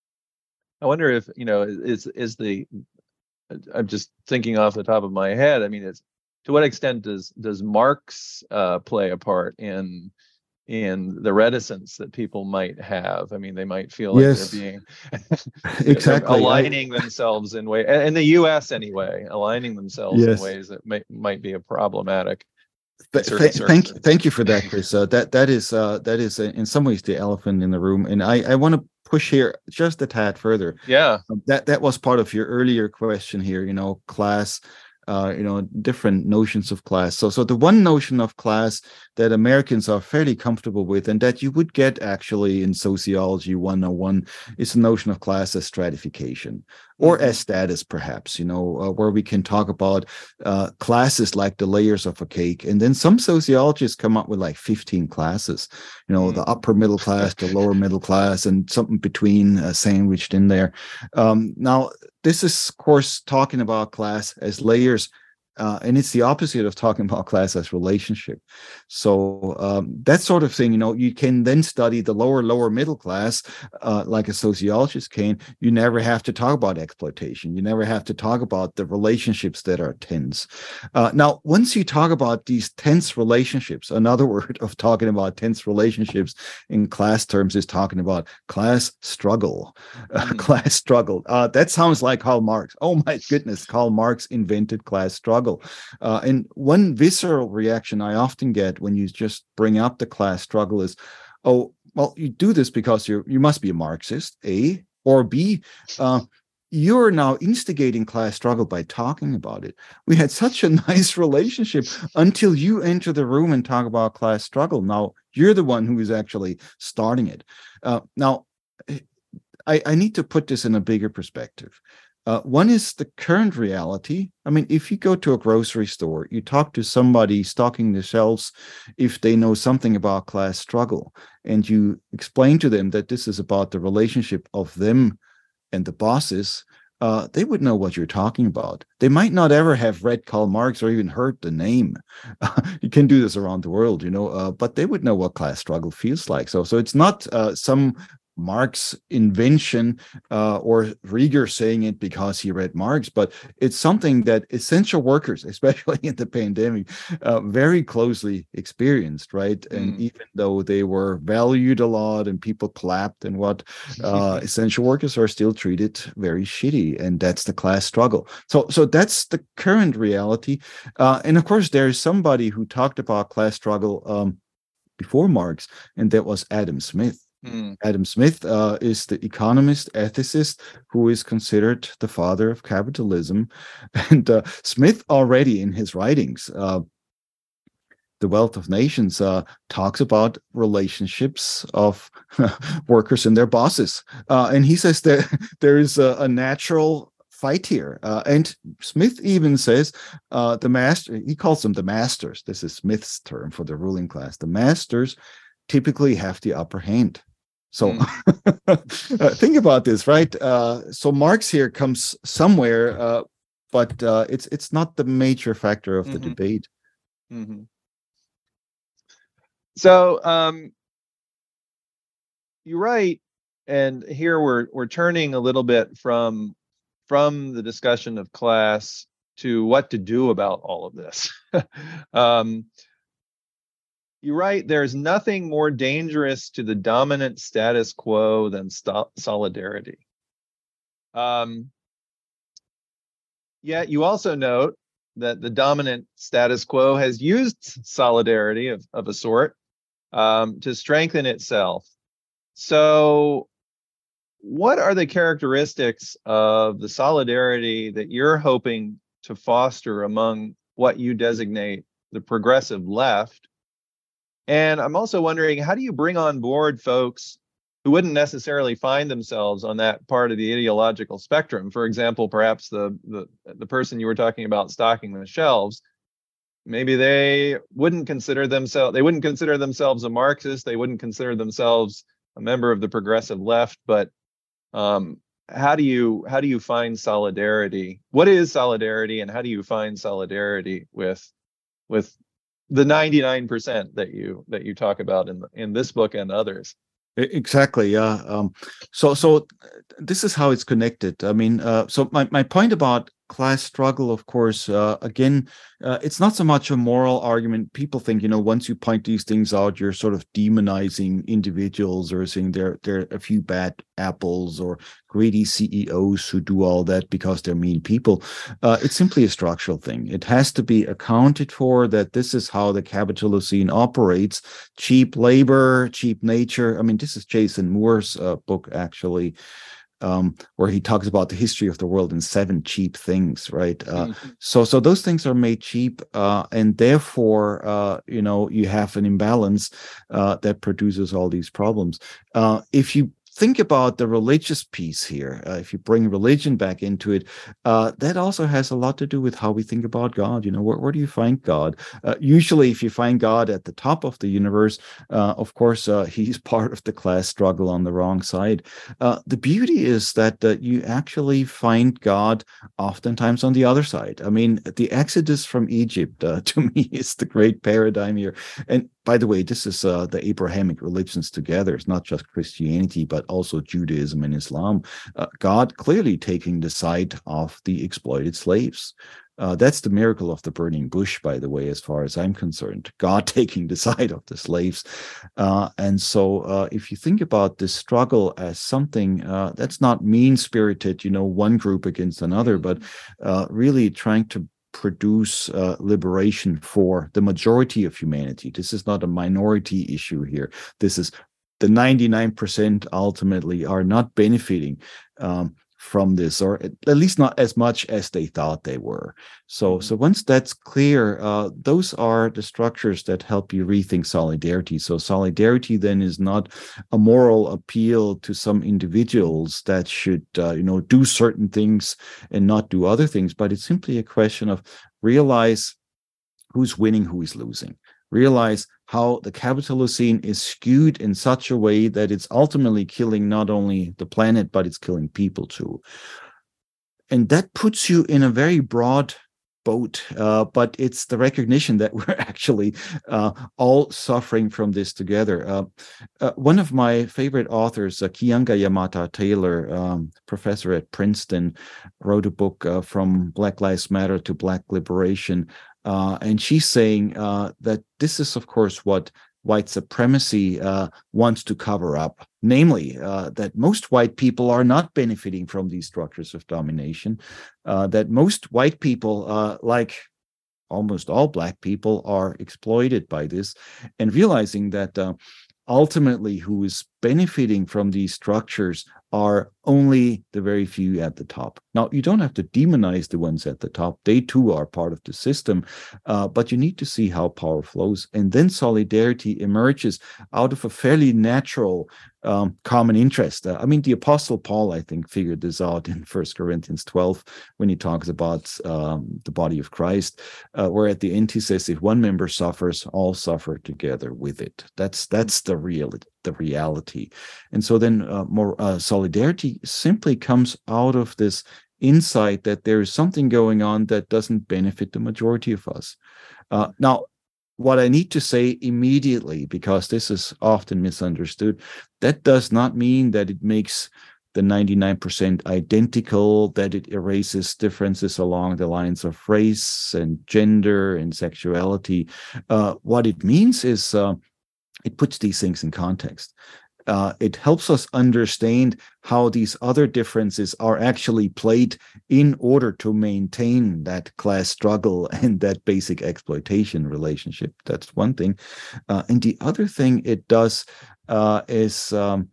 I wonder if, you know, is is the, I'm just thinking off the top of my head, I mean, it's, to what extent does does Marx uh, play a part in in the reticence that people might have. I mean, they might feel like Yes, they're being exactly. they're aligning I, themselves in way in the U S anyway, aligning themselves in yes. ways that may, might be a problematic in Th- certain th- thank circumstances. thank you for that, Chris. Uh, that that is uh, that is uh, in some ways the elephant in the room, and I I want to push here just a tad further. Yeah. Um, that that was part of your earlier question here. You know, class. Uh, you know, different notions of class. So, so the one notion of class that Americans are fairly comfortable with, and that you would get actually in sociology one oh one, is the notion of class as stratification or mm-hmm. as status, perhaps. You know, uh, where we can talk about uh, classes like the layers of a cake, and then some sociologists come up with like fifteen classes. You know, mm-hmm. the upper middle class, the lower middle class, and something between uh, sandwiched in there. Um, now. This is, of course, talking about class as layers, uh, and it's the opposite of talking about class as relationship. So um, that sort of thing, you know, you can then study the lower, lower middle class, uh, like a sociologist can. You never have to talk about exploitation. You never have to talk about the relationships that are tense. Uh, now, once you talk about these tense relationships, another word of talking about tense relationships in class terms is talking about class struggle. Uh, mm. Class struggle. Uh, that sounds like Karl Marx. Oh my goodness, Karl Marx invented class struggle. Uh, and one visceral reaction I often get when you just bring up the class struggle is, oh, well, you do this because you you must be a Marxist, A, or B, uh, you're now instigating class struggle by talking about it. We had such a nice relationship until you enter the room and talk about class struggle. Now, you're the one who is actually starting it. Uh, now, I, I need to put this in a bigger perspective. Uh, one is the current reality. I mean, if you go to a grocery store, you talk to somebody stocking the shelves, if they know something about class struggle, and you explain to them that this is about the relationship of them and the bosses, uh, they would know what you're talking about. They might not ever have read Karl Marx or even heard the name. Uh, you can do this around the world, you know, uh, but they would know what class struggle feels like. So, so it's not uh, some Marx invention uh, or Rieger saying it because he read Marx, but it's something that essential workers, especially in the pandemic, uh, very closely experienced, right? Mm. And even though they were valued a lot and people clapped and what, uh, essential workers are still treated very shitty, and that's the class struggle. So, so that's the current reality. Uh, and of course, there's somebody who talked about class struggle um, before Marx, and that was Adam Smith. Mm. Adam Smith uh, is the economist, ethicist, who is considered the father of capitalism. And uh, Smith already in his writings, uh, The Wealth of Nations, uh, talks about relationships of workers and their bosses. Uh, and he says that there is a, a natural fight here. Uh, and Smith even says uh, the master, he calls them the masters. This is Smith's term for the ruling class. The masters typically have the upper hand. So mm. uh, think about this, right? Uh, so Marx here comes somewhere, uh, but uh, it's it's not the major factor of the mm-hmm. debate. Mm-hmm. So um, you're right, and here we're we're turning a little bit from from the discussion of class to what to do about all of this. um, You're right. There's nothing more dangerous to the dominant status quo than st- solidarity. Um, yet you also note that the dominant status quo has used solidarity of, of a sort um, to strengthen itself. So what are the characteristics of the solidarity that you're hoping to foster among what you designate the progressive left? And I'm also wondering, how do you bring on board folks who wouldn't necessarily find themselves on that part of the ideological spectrum? For example, perhaps the the, the person you were talking about stocking the shelves, maybe they wouldn't consider themselves, they wouldn't consider themselves a Marxist, they wouldn't consider themselves a member of the progressive left, but um, how do you how do you find solidarity? What is solidarity, and how do you find solidarity with with the ninety-nine percent that you that you talk about in in this book and others? Exactly. Yeah. Um, so so this is how it's connected. I mean, uh, so my, my point about class struggle, of course, uh, again, uh, it's not so much a moral argument. People think, you know, once you point these things out, you're sort of demonizing individuals or saying they're, they're a few bad apples or greedy C E Os who do all that because they're mean people. Uh, it's simply a structural thing. It has to be accounted for that this is how the Capitalocene operates. Cheap labor, cheap nature. I mean, this is Jason Moore's uh, book, actually. Um, where he talks about the history of the world in seven cheap things, right? Uh, mm-hmm. So, so those things are made cheap, uh, and therefore, uh, you know, you have an imbalance uh, that produces all these problems. Uh, if you think about the religious piece here, uh, if you bring religion back into it, uh, that also has a lot to do with how we think about God. You know, where, where do you find God? Uh, usually, if you find God at the top of the universe, uh, of course, uh, he's part of the class struggle on the wrong side. Uh, the beauty is that uh, you actually find God oftentimes on the other side. I mean, the Exodus from Egypt, uh, to me, is the great paradigm here. And by the way, this is uh, the Abrahamic religions together. It's not just Christianity, but also Judaism and Islam. Uh, God clearly taking the side of the exploited slaves. Uh, that's the miracle of the burning bush, by the way, as far as I'm concerned. God taking the side of the slaves. Uh, and so uh, if you think about this struggle as something uh, that's not mean-spirited, you know, one group against another, but uh, really trying to produce uh, liberation for the majority of humanity. This is not a minority issue here. This is the ninety-nine percent ultimately are not benefiting um, from this, or at least not as much as they thought they were. So, mm-hmm. so once that's clear, uh, those are the structures that help you rethink solidarity. So solidarity then is not a moral appeal to some individuals that should, uh, you know, do certain things and not do other things, but it's simply a question of realize who's winning, who is losing. Realize how the Capitalocene is skewed in such a way that it's ultimately killing not only the planet, but it's killing people too. And that puts you in a very broad boat, uh, but it's the recognition that we're actually uh, all suffering from this together. Uh, uh, one of my favorite authors, uh, Keeanga Yamata Taylor, um, professor at Princeton, wrote a book uh, From Black Lives Matter to Black Liberation. Uh, and she's saying uh, that this is, of course, what white supremacy uh, wants to cover up, namely uh, that most white people are not benefiting from these structures of domination, uh, that most white people, uh, like almost all Black people, are exploited by this, and realizing that uh, ultimately who is benefiting from these structures are only the very few at the top. Now, you don't have to demonize the ones at the top. They too are part of the system, uh, but you need to see how power flows. And then solidarity emerges out of a fairly natural um, common interest. Uh, I mean, the Apostle Paul, I think, figured this out in First Corinthians twelve when he talks about um, the body of Christ, uh, where at the end he says, if one member suffers, all suffer together with it. That's, that's the real the reality. And so then uh, more uh, solidarity simply comes out of this insight that there is something going on that doesn't benefit the majority of us. Uh, now, what I need to say immediately, because this is often misunderstood, that does not mean that it makes the ninety-nine percent identical, that it erases differences along the lines of race and gender and sexuality. Uh, what it means is uh, it puts these things in context. Uh, it helps us understand how these other differences are actually played in order to maintain that class struggle and that basic exploitation relationship. That's one thing. Uh, and the other thing it does uh, is um,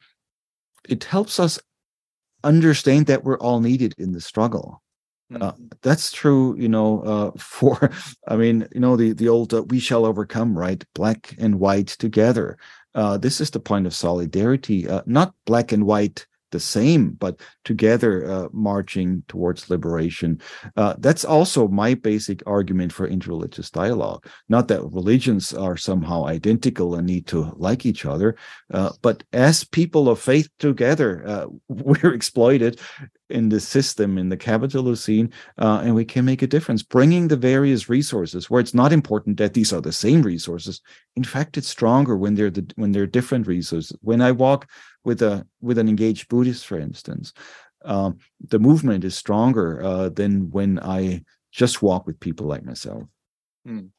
it helps us understand that we're all needed in the struggle. Uh, that's true, you know, uh, for, I mean, you know, the, the old, uh, we shall overcome, right? Black and white together. Uh, this is the point of solidarity, uh, not black and white the same, but together uh, marching towards liberation. Uh, that's also my basic argument for interreligious dialogue. Not that religions are somehow identical and need to like each other, uh, but as people of faith together, uh, we're exploited in the system, in the Capitalocene, uh, and we can make a difference, bringing the various resources where it's not important that these are the same resources. In fact, it's stronger when they're the, when they're different resources. When I walk with a with an engaged Buddhist, for instance, um, the movement is stronger uh, than when I just walk with people like myself. Hmm.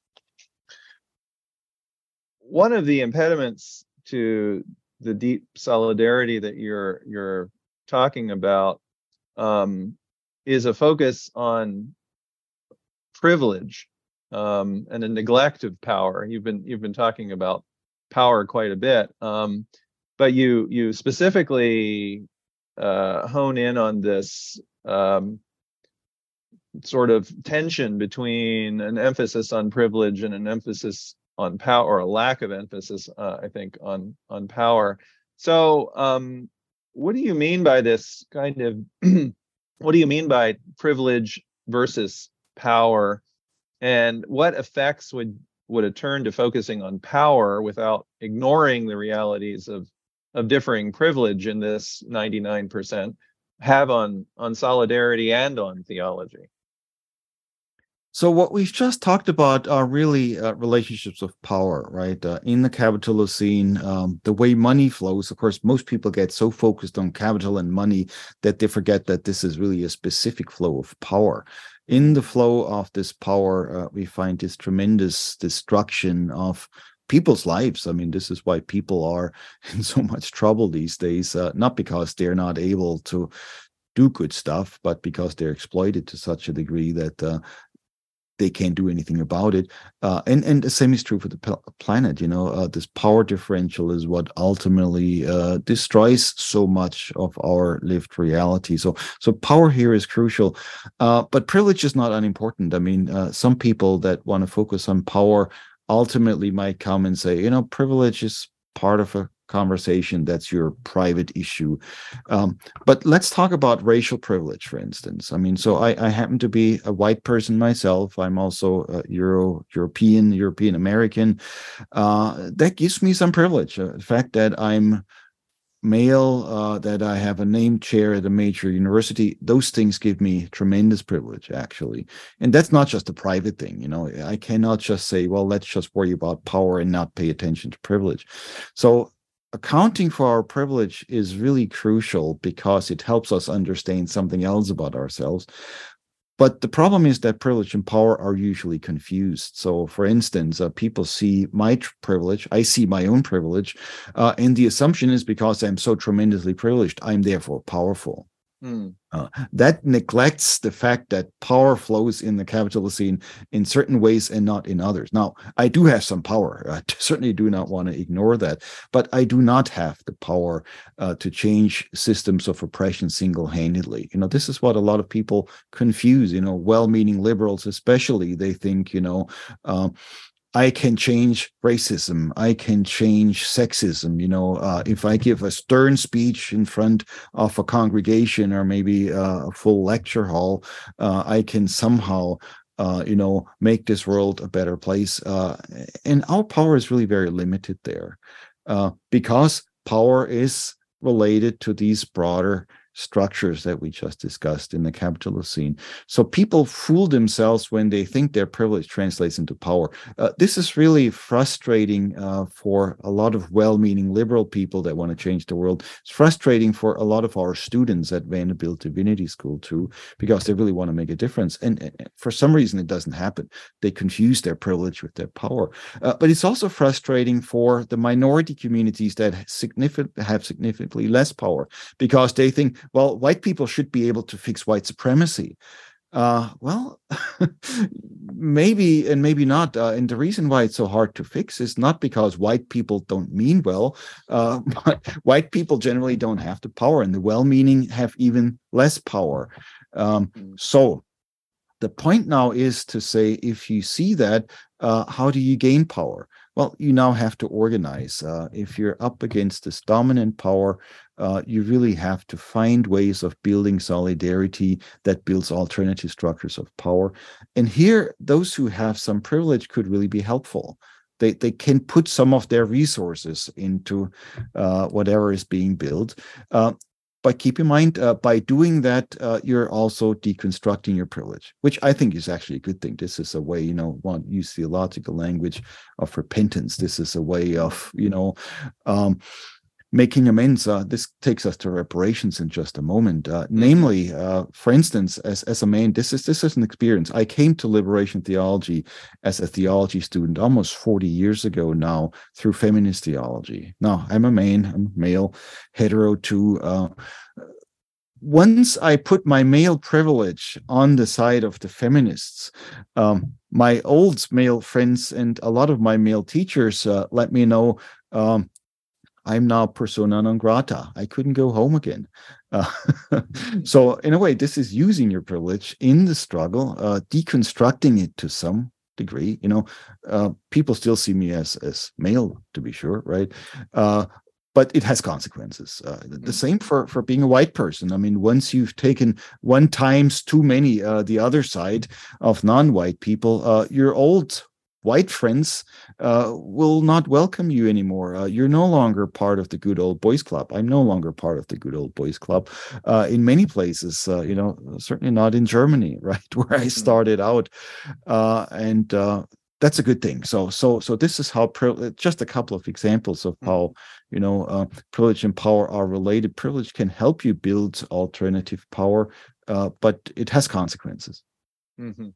One of the impediments to the deep solidarity that you're you're talking about um, is a focus on privilege um, and a neglect of power. You've been you've been talking about power quite a bit, um, but you you specifically uh, hone in on this um, sort of tension between an emphasis on privilege and an emphasis on power, or a lack of emphasis, uh, I think, on on power. So, um, what do you mean by this kind of? What do you mean by privilege versus power? And what effects would would a turn to focusing on power without ignoring the realities of of differing privilege in this ninety-nine percent have on on solidarity and on theology? So what we've just talked about are really uh, relationships of power, right? Uh, in the Capitalocene, um, the way money flows, of course, most people get so focused on capital and money that they forget that this is really a specific flow of power. In the flow of this power, uh, we find this tremendous destruction of people's lives. I mean, this is why people are in so much trouble these days, uh, not because they're not able to do good stuff, but because they're exploited to such a degree that uh, they can't do anything about it. Uh, and, and the same is true for the planet. You know, uh, this power differential is what ultimately uh, destroys so much of our lived reality. So, so power here is crucial, uh, but privilege is not unimportant. I mean, uh, some people that want to focus on power ultimately might come and say, you know, privilege is part of a conversation. That's your private issue. Um, but let's talk about racial privilege, for instance. I mean, so I, I happen to be a white person myself. I'm also a Euro, European, European American. Uh, that gives me some privilege. Uh, the fact that I'm male, uh, that I have a named chair at a major university, those things give me tremendous privilege, actually. And that's not just a private thing. You know, I cannot just say, well, let's just worry about power and not pay attention to privilege. So accounting for our privilege is really crucial because it helps us understand something else about ourselves. But the problem is that privilege and power are usually confused. So, for instance, uh, people see my tr- privilege, I see my own privilege, uh, and the assumption is because I'm so tremendously privileged, I'm therefore powerful. Hmm. Uh, that neglects the fact that power flows in the Capitalocene in certain ways and not in others. Now, I do have some power. I certainly do not want to ignore that, but I do not have the power uh, to change systems of oppression single-handedly. You know, this is what a lot of people confuse. You know, well-meaning liberals, especially, they think, you know, um, I can change racism. I can change sexism. You know, uh, if I give a stern speech in front of a congregation or maybe uh, a full lecture hall, uh, I can somehow, uh, you know, make this world a better place. Uh, and our power is really very limited there uh, because power is related to these broader structures that we just discussed in the Capitalocene. So people fool themselves when they think their privilege translates into power. Uh, this is really frustrating uh, for a lot of well-meaning liberal people that want to change the world. It's frustrating for a lot of our students at Vanderbilt Divinity School too, because they really want to make a difference. And, and for some reason, it doesn't happen. They confuse their privilege with their power. Uh, but it's also frustrating for the minority communities that significant, have significantly less power, because they think, well, white people should be able to fix white supremacy. Uh, well, maybe and maybe not. Uh, and the reason why it's so hard to fix is not because white people don't mean well, uh, but white people generally don't have the power, and the well-meaning have even less power. Um, so the point now is to say, if you see that, uh, how do you gain power? Well, you now have to organize. Uh, if you're up against this dominant power, uh, you really have to find ways of building solidarity that builds alternative structures of power. And here, those who have some privilege could really be helpful. They, they can put some of their resources into uh, whatever is being built. Uh, But keep in mind, uh, by doing that, uh, you're also deconstructing your privilege, which I think is actually a good thing. This is a way, you know, one use theological language of repentance. This is a way of, you know, um, making amends. Uh, this takes us to reparations in just a moment. Uh, mm-hmm. Namely, uh, for instance, as as a man, this is this is an experience. I came to liberation theology as a theology student almost forty years ago now through feminist theology. Now I'm a man, I'm male, hetero too. Uh, once I put my male privilege on the side of the feminists, um, my old male friends and a lot of my male teachers uh, let me know. Um, I'm now persona non grata. I couldn't go home again. Uh, so in a way, this is using your privilege in the struggle, uh, deconstructing it to some degree. You know, uh, people still see me as as male, to be sure, right? Uh, but it has consequences. Uh, the same for for being a white person. I mean, once you've taken one times too many uh, the other side of non-white people, uh, your old white friends uh, will not welcome you anymore. Uh, you're no longer part of the good old boys club. I'm no longer part of the good old boys club. Uh, in many places, uh, you know, certainly not in Germany, right, where I started out. Uh, and uh, that's a good thing. So, so, so this is how privilege. Just a couple of examples of how, you know, uh, privilege and power are related. Privilege can help you build alternative power, uh, but it has consequences. Mm-hmm.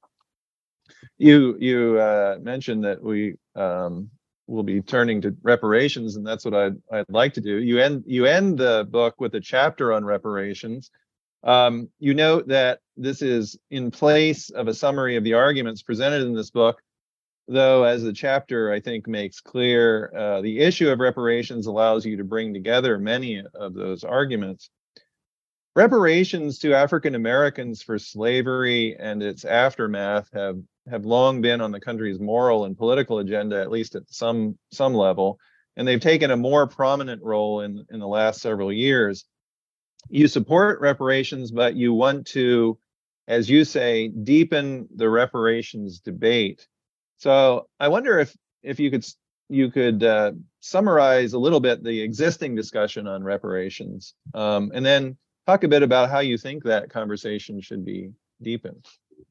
You you uh, mentioned that we um, will be turning to reparations, and that's what I'd I'd like to do. You end you end the book with a chapter on reparations. Um, you note that this is in place of a summary of the arguments presented in this book, though, as the chapter I think makes clear, uh, the issue of reparations allows you to bring together many of those arguments. Reparations to African Americans for slavery and its aftermath have have long been on the country's moral and political agenda, at least at some some level, and they've taken a more prominent role in in the last several years. You support reparations, but you want to, as you say, deepen the reparations debate. So I wonder if if you could you could uh, summarize a little bit the existing discussion on reparations, um, and then talk a bit about how you think that conversation should be deepened.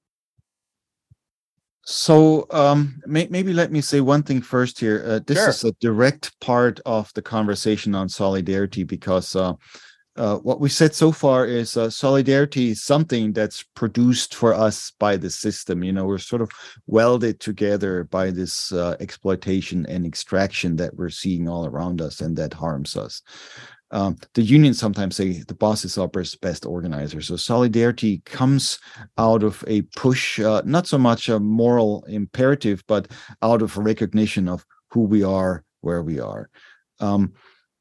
So um, may, maybe let me say one thing first here. Uh, this Sure. is a direct part of the conversation on solidarity, because uh, uh, what we said so far is uh, solidarity is something that's produced for us by the system. You know, we're sort of welded together by this uh, exploitation and extraction that we're seeing all around us, and that harms us. Um, the unions sometimes say the boss is our best organizer. So solidarity comes out of a push, uh, not so much a moral imperative, but out of recognition of who we are, where we are. Um,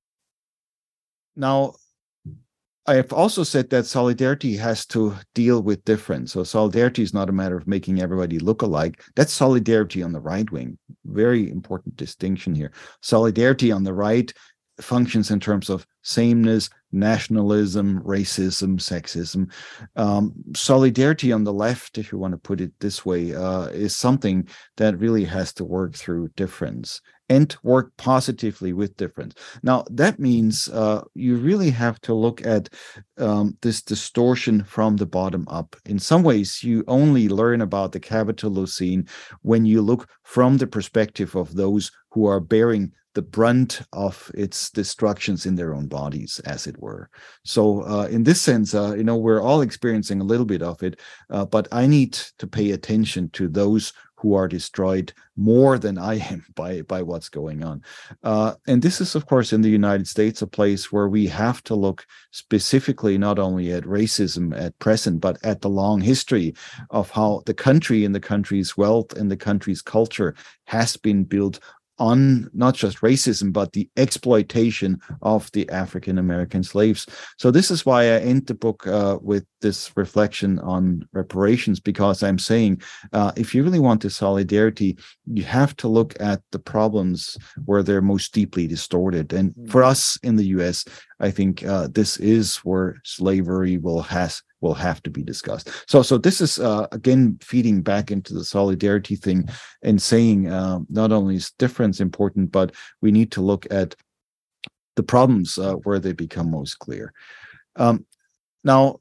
now, I have also said that solidarity has to deal with difference. So solidarity is not a matter of making everybody look alike. That's solidarity on the right wing. Very important distinction here. Solidarity on the right functions in terms of sameness, nationalism, racism, sexism. Um, solidarity on the left, if you want to put it this way, uh, is something that really has to work through difference and work positively with difference. Now, that means uh, you really have to look at um, this distortion from the bottom up. In some ways, you only learn about the Capitalocene when you look from the perspective of those who are bearing the brunt of its destructions in their own bodies, as it were. So uh, in this sense, uh, you know, we're all experiencing a little bit of it, uh, but I need to pay attention to those who are destroyed more than I am by, by what's going on. Uh, and this is, of course, in the United States, a place where we have to look specifically not only at racism at present, but at the long history of how the country and the country's wealth and the country's culture has been built on not just racism, but the exploitation of the African American slaves. So this is why I end the book uh, with this reflection on reparations, because I'm saying uh, if you really want the solidarity, you have to look at the problems where they're most deeply distorted. And for us in the U S, I think uh, this is where slavery will has will have to be discussed. So, so this is uh, again feeding back into the solidarity thing and saying uh, not only is difference important, but we need to look at the problems uh, where they become most clear. Um, now,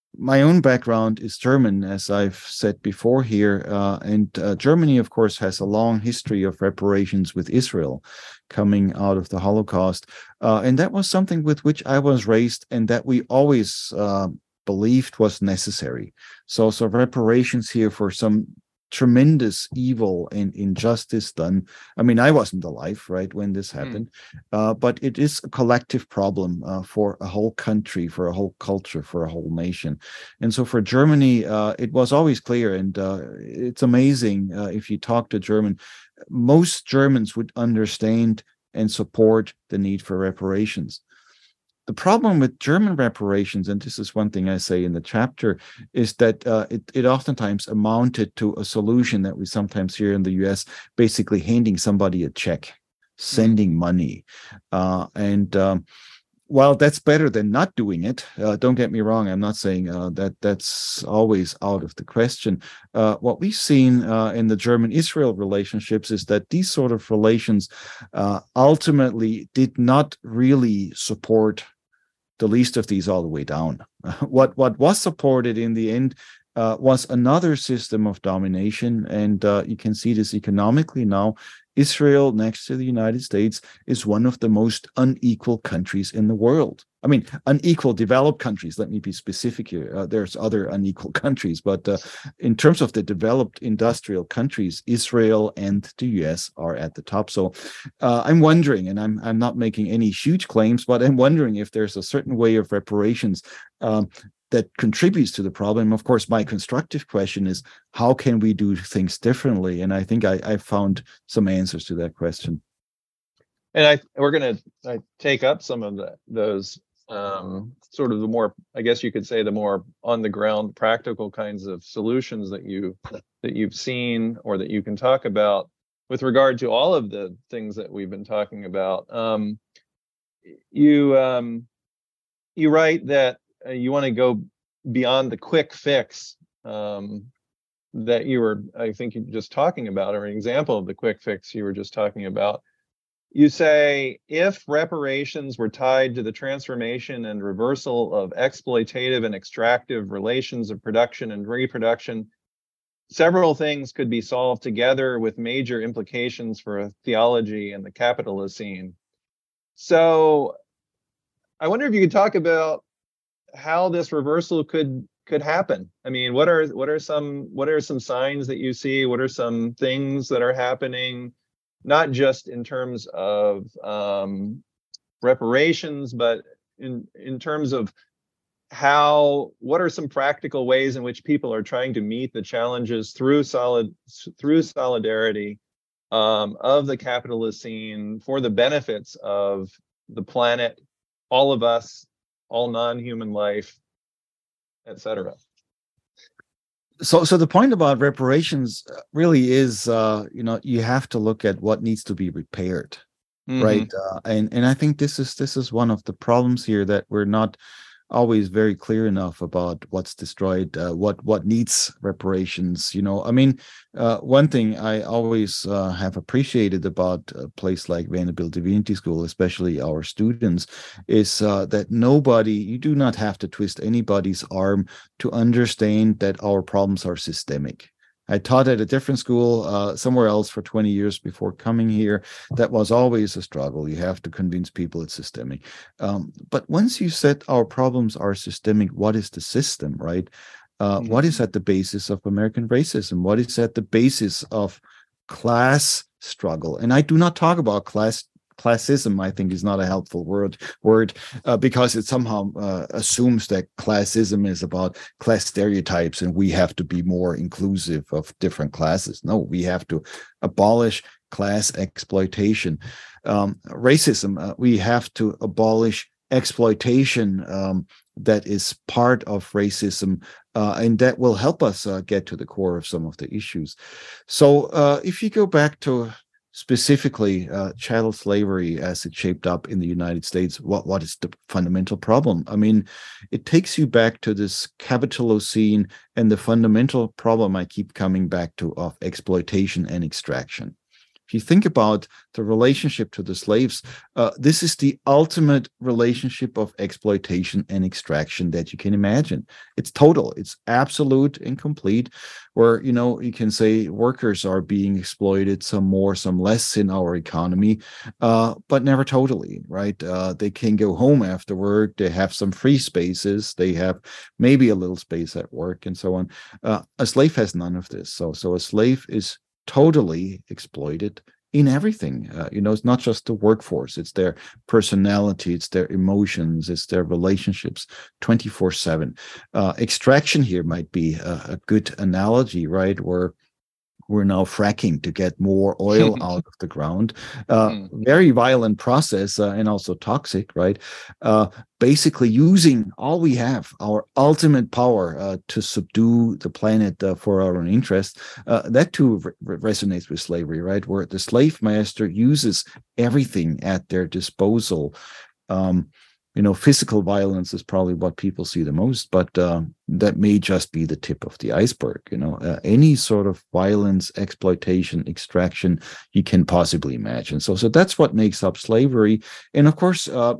my own background is German, as I've said before here, uh, and uh, Germany, of course, has a long history of reparations with Israel coming out of the Holocaust, uh, and that was something with which I was raised, and that we always uh, believed was necessary. So, so reparations here for some tremendous evil and injustice done. I mean, I wasn't alive, right, when this happened, mm. uh, but it is a collective problem uh, for a whole country, for a whole culture, for a whole nation. And so for Germany, uh, it was always clear, and uh, it's amazing uh, if you talk to German, most Germans would understand and support the need for reparations. The problem with German reparations, and this is one thing I say in the chapter, is that uh, it, it oftentimes amounted to a solution that we sometimes hear in the U S, basically handing somebody a check, sending mm-hmm. money. Uh, and um, while that's better than not doing it, uh, don't get me wrong, I'm not saying uh, that that's always out of the question. Uh, what we've seen uh, in the German-Israel relationships is that these sort of relations uh, ultimately did not really support the least of these all the way down. What what was supported in the end uh, was another system of domination, and uh, you can see this economically now. Israel, next to the United States, is one of the most unequal countries in the world. I mean, unequal developed countries, let me be specific here. Uh, there's other unequal countries, but uh, in terms of the developed industrial countries, Israel and the U S are at the top. So uh, I'm wondering, and I'm, I'm not making any huge claims, but I'm wondering if there's a certain way of reparations um, that contributes to the problem. Of course, my constructive question is, how can we do things differently? And I think I, I found some answers to that question. And I we're going to take up some of the, those um, sort of the more, I guess you could say, the more on the ground, practical kinds of solutions that you that you've seen or that you can talk about with regard to all of the things that we've been talking about. Um, you um, you write that uh, you want to go beyond the quick fix um, that you were, I think, you just talking about, or an example of the quick fix you were just talking about. You say, if reparations were tied to the transformation and reversal of exploitative and extractive relations of production and reproduction, several things could be solved together with major implications for theology and the Capitalocene. So I wonder if you could talk about how this reversal could could happen. I mean, what are what are some what are some signs that you see? What are some things that are happening? Not just in terms of um, reparations, but in in terms of how, what are some practical ways in which people are trying to meet the challenges through solid through solidarity um, of the Capitalocene for the benefits of the planet, all of us, all non-human life, et cetera. So, so the point about reparations really is, uh, you know, you have to look at what needs to be repaired, mm-hmm. right? Uh, and and I think this is this is one of the problems here, that we're not always very clear enough about what's destroyed, uh, what what needs reparations. You know, I mean, uh, one thing I always uh, have appreciated about a place like Vanderbilt Divinity School, especially our students, is uh, that nobody, you do not have to twist anybody's arm to understand that our problems are systemic. I taught at a different school uh, somewhere else for twenty years before coming here. That was always a struggle. You have to convince people it's systemic. Um, but once you said our problems are systemic, what is the system, right? Uh, mm-hmm. What is at the basis of American racism? What is at the basis of class struggle? And I do not talk about class Classism, I think, is not a helpful word word uh, because it somehow uh, assumes that classism is about class stereotypes and we have to be more inclusive of different classes. No, we have to abolish class exploitation. Um, racism, uh, we have to abolish exploitation um, that is part of racism, uh, and that will help us uh, get to the core of some of the issues. So uh, if you go back to specifically uh, chattel slavery as it shaped up in the United States, what, what is the fundamental problem? I mean, it takes you back to this Capitalocene and the fundamental problem I keep coming back to of exploitation and extraction. If you think about the relationship to the slaves, uh, this is the ultimate relationship of exploitation and extraction that you can imagine. It's total, it's absolute and complete, where, you know, you can say workers are being exploited, some more, some less in our economy, uh, but never totally, right? Uh, they can go home after work, they have some free spaces, they have maybe a little space at work and so on. Uh, a slave has none of this. So, so a slave is totally exploited in everything. Uh, you know, it's not just the workforce, it's their personality, it's their emotions, it's their relationships twenty-four seven. Uh, extraction here might be a, a good analogy, right? Where we're now fracking to get more oil out of the ground. Uh, mm. Very violent process uh, and also toxic, right? Uh, basically using all we have, our ultimate power uh, to subdue the planet uh, for our own interest. Uh, that too re- resonates with slavery, right? Where the slave master uses everything at their disposal. Um, You know, physical violence is probably what people see the most, but uh, that may just be the tip of the iceberg. You know, uh, any sort of violence, exploitation, extraction you can possibly imagine. So, so that's what makes up slavery. And of course, uh,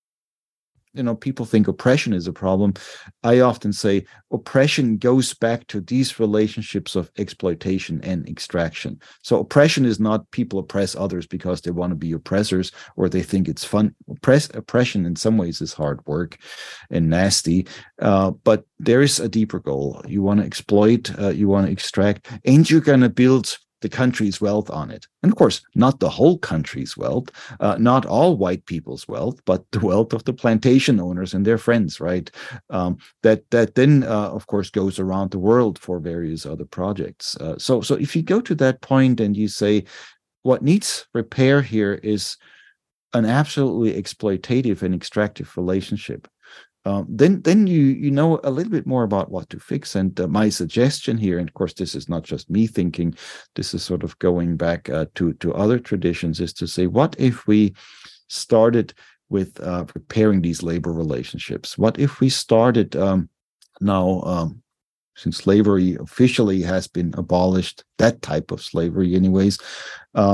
you know, people think oppression is a problem. I often say oppression goes back to these relationships of exploitation and extraction. So oppression is not people oppress others because they want to be oppressors or they think it's fun. Oppress, oppression in some ways is hard work and nasty, uh, but there is a deeper goal. You want to exploit, uh, you want to extract, and you're going to build the country's wealth on it. And of course, not the whole country's wealth, uh, not all white people's wealth, but the wealth of the plantation owners and their friends, right? Um, that that then, uh, of course, goes around the world for various other projects. Uh, so, so if you go to that point and you say, what needs repair here is an absolutely exploitative and extractive relationship, Um, then then you you know a little bit more about what to fix. And uh, my suggestion here, and of course this is not just me thinking, this is sort of going back uh, to to other traditions, is to say, what if we started with uh, repairing these labor relationships? What if we started um, now, um, since slavery officially has been abolished, that type of slavery anyways, uh,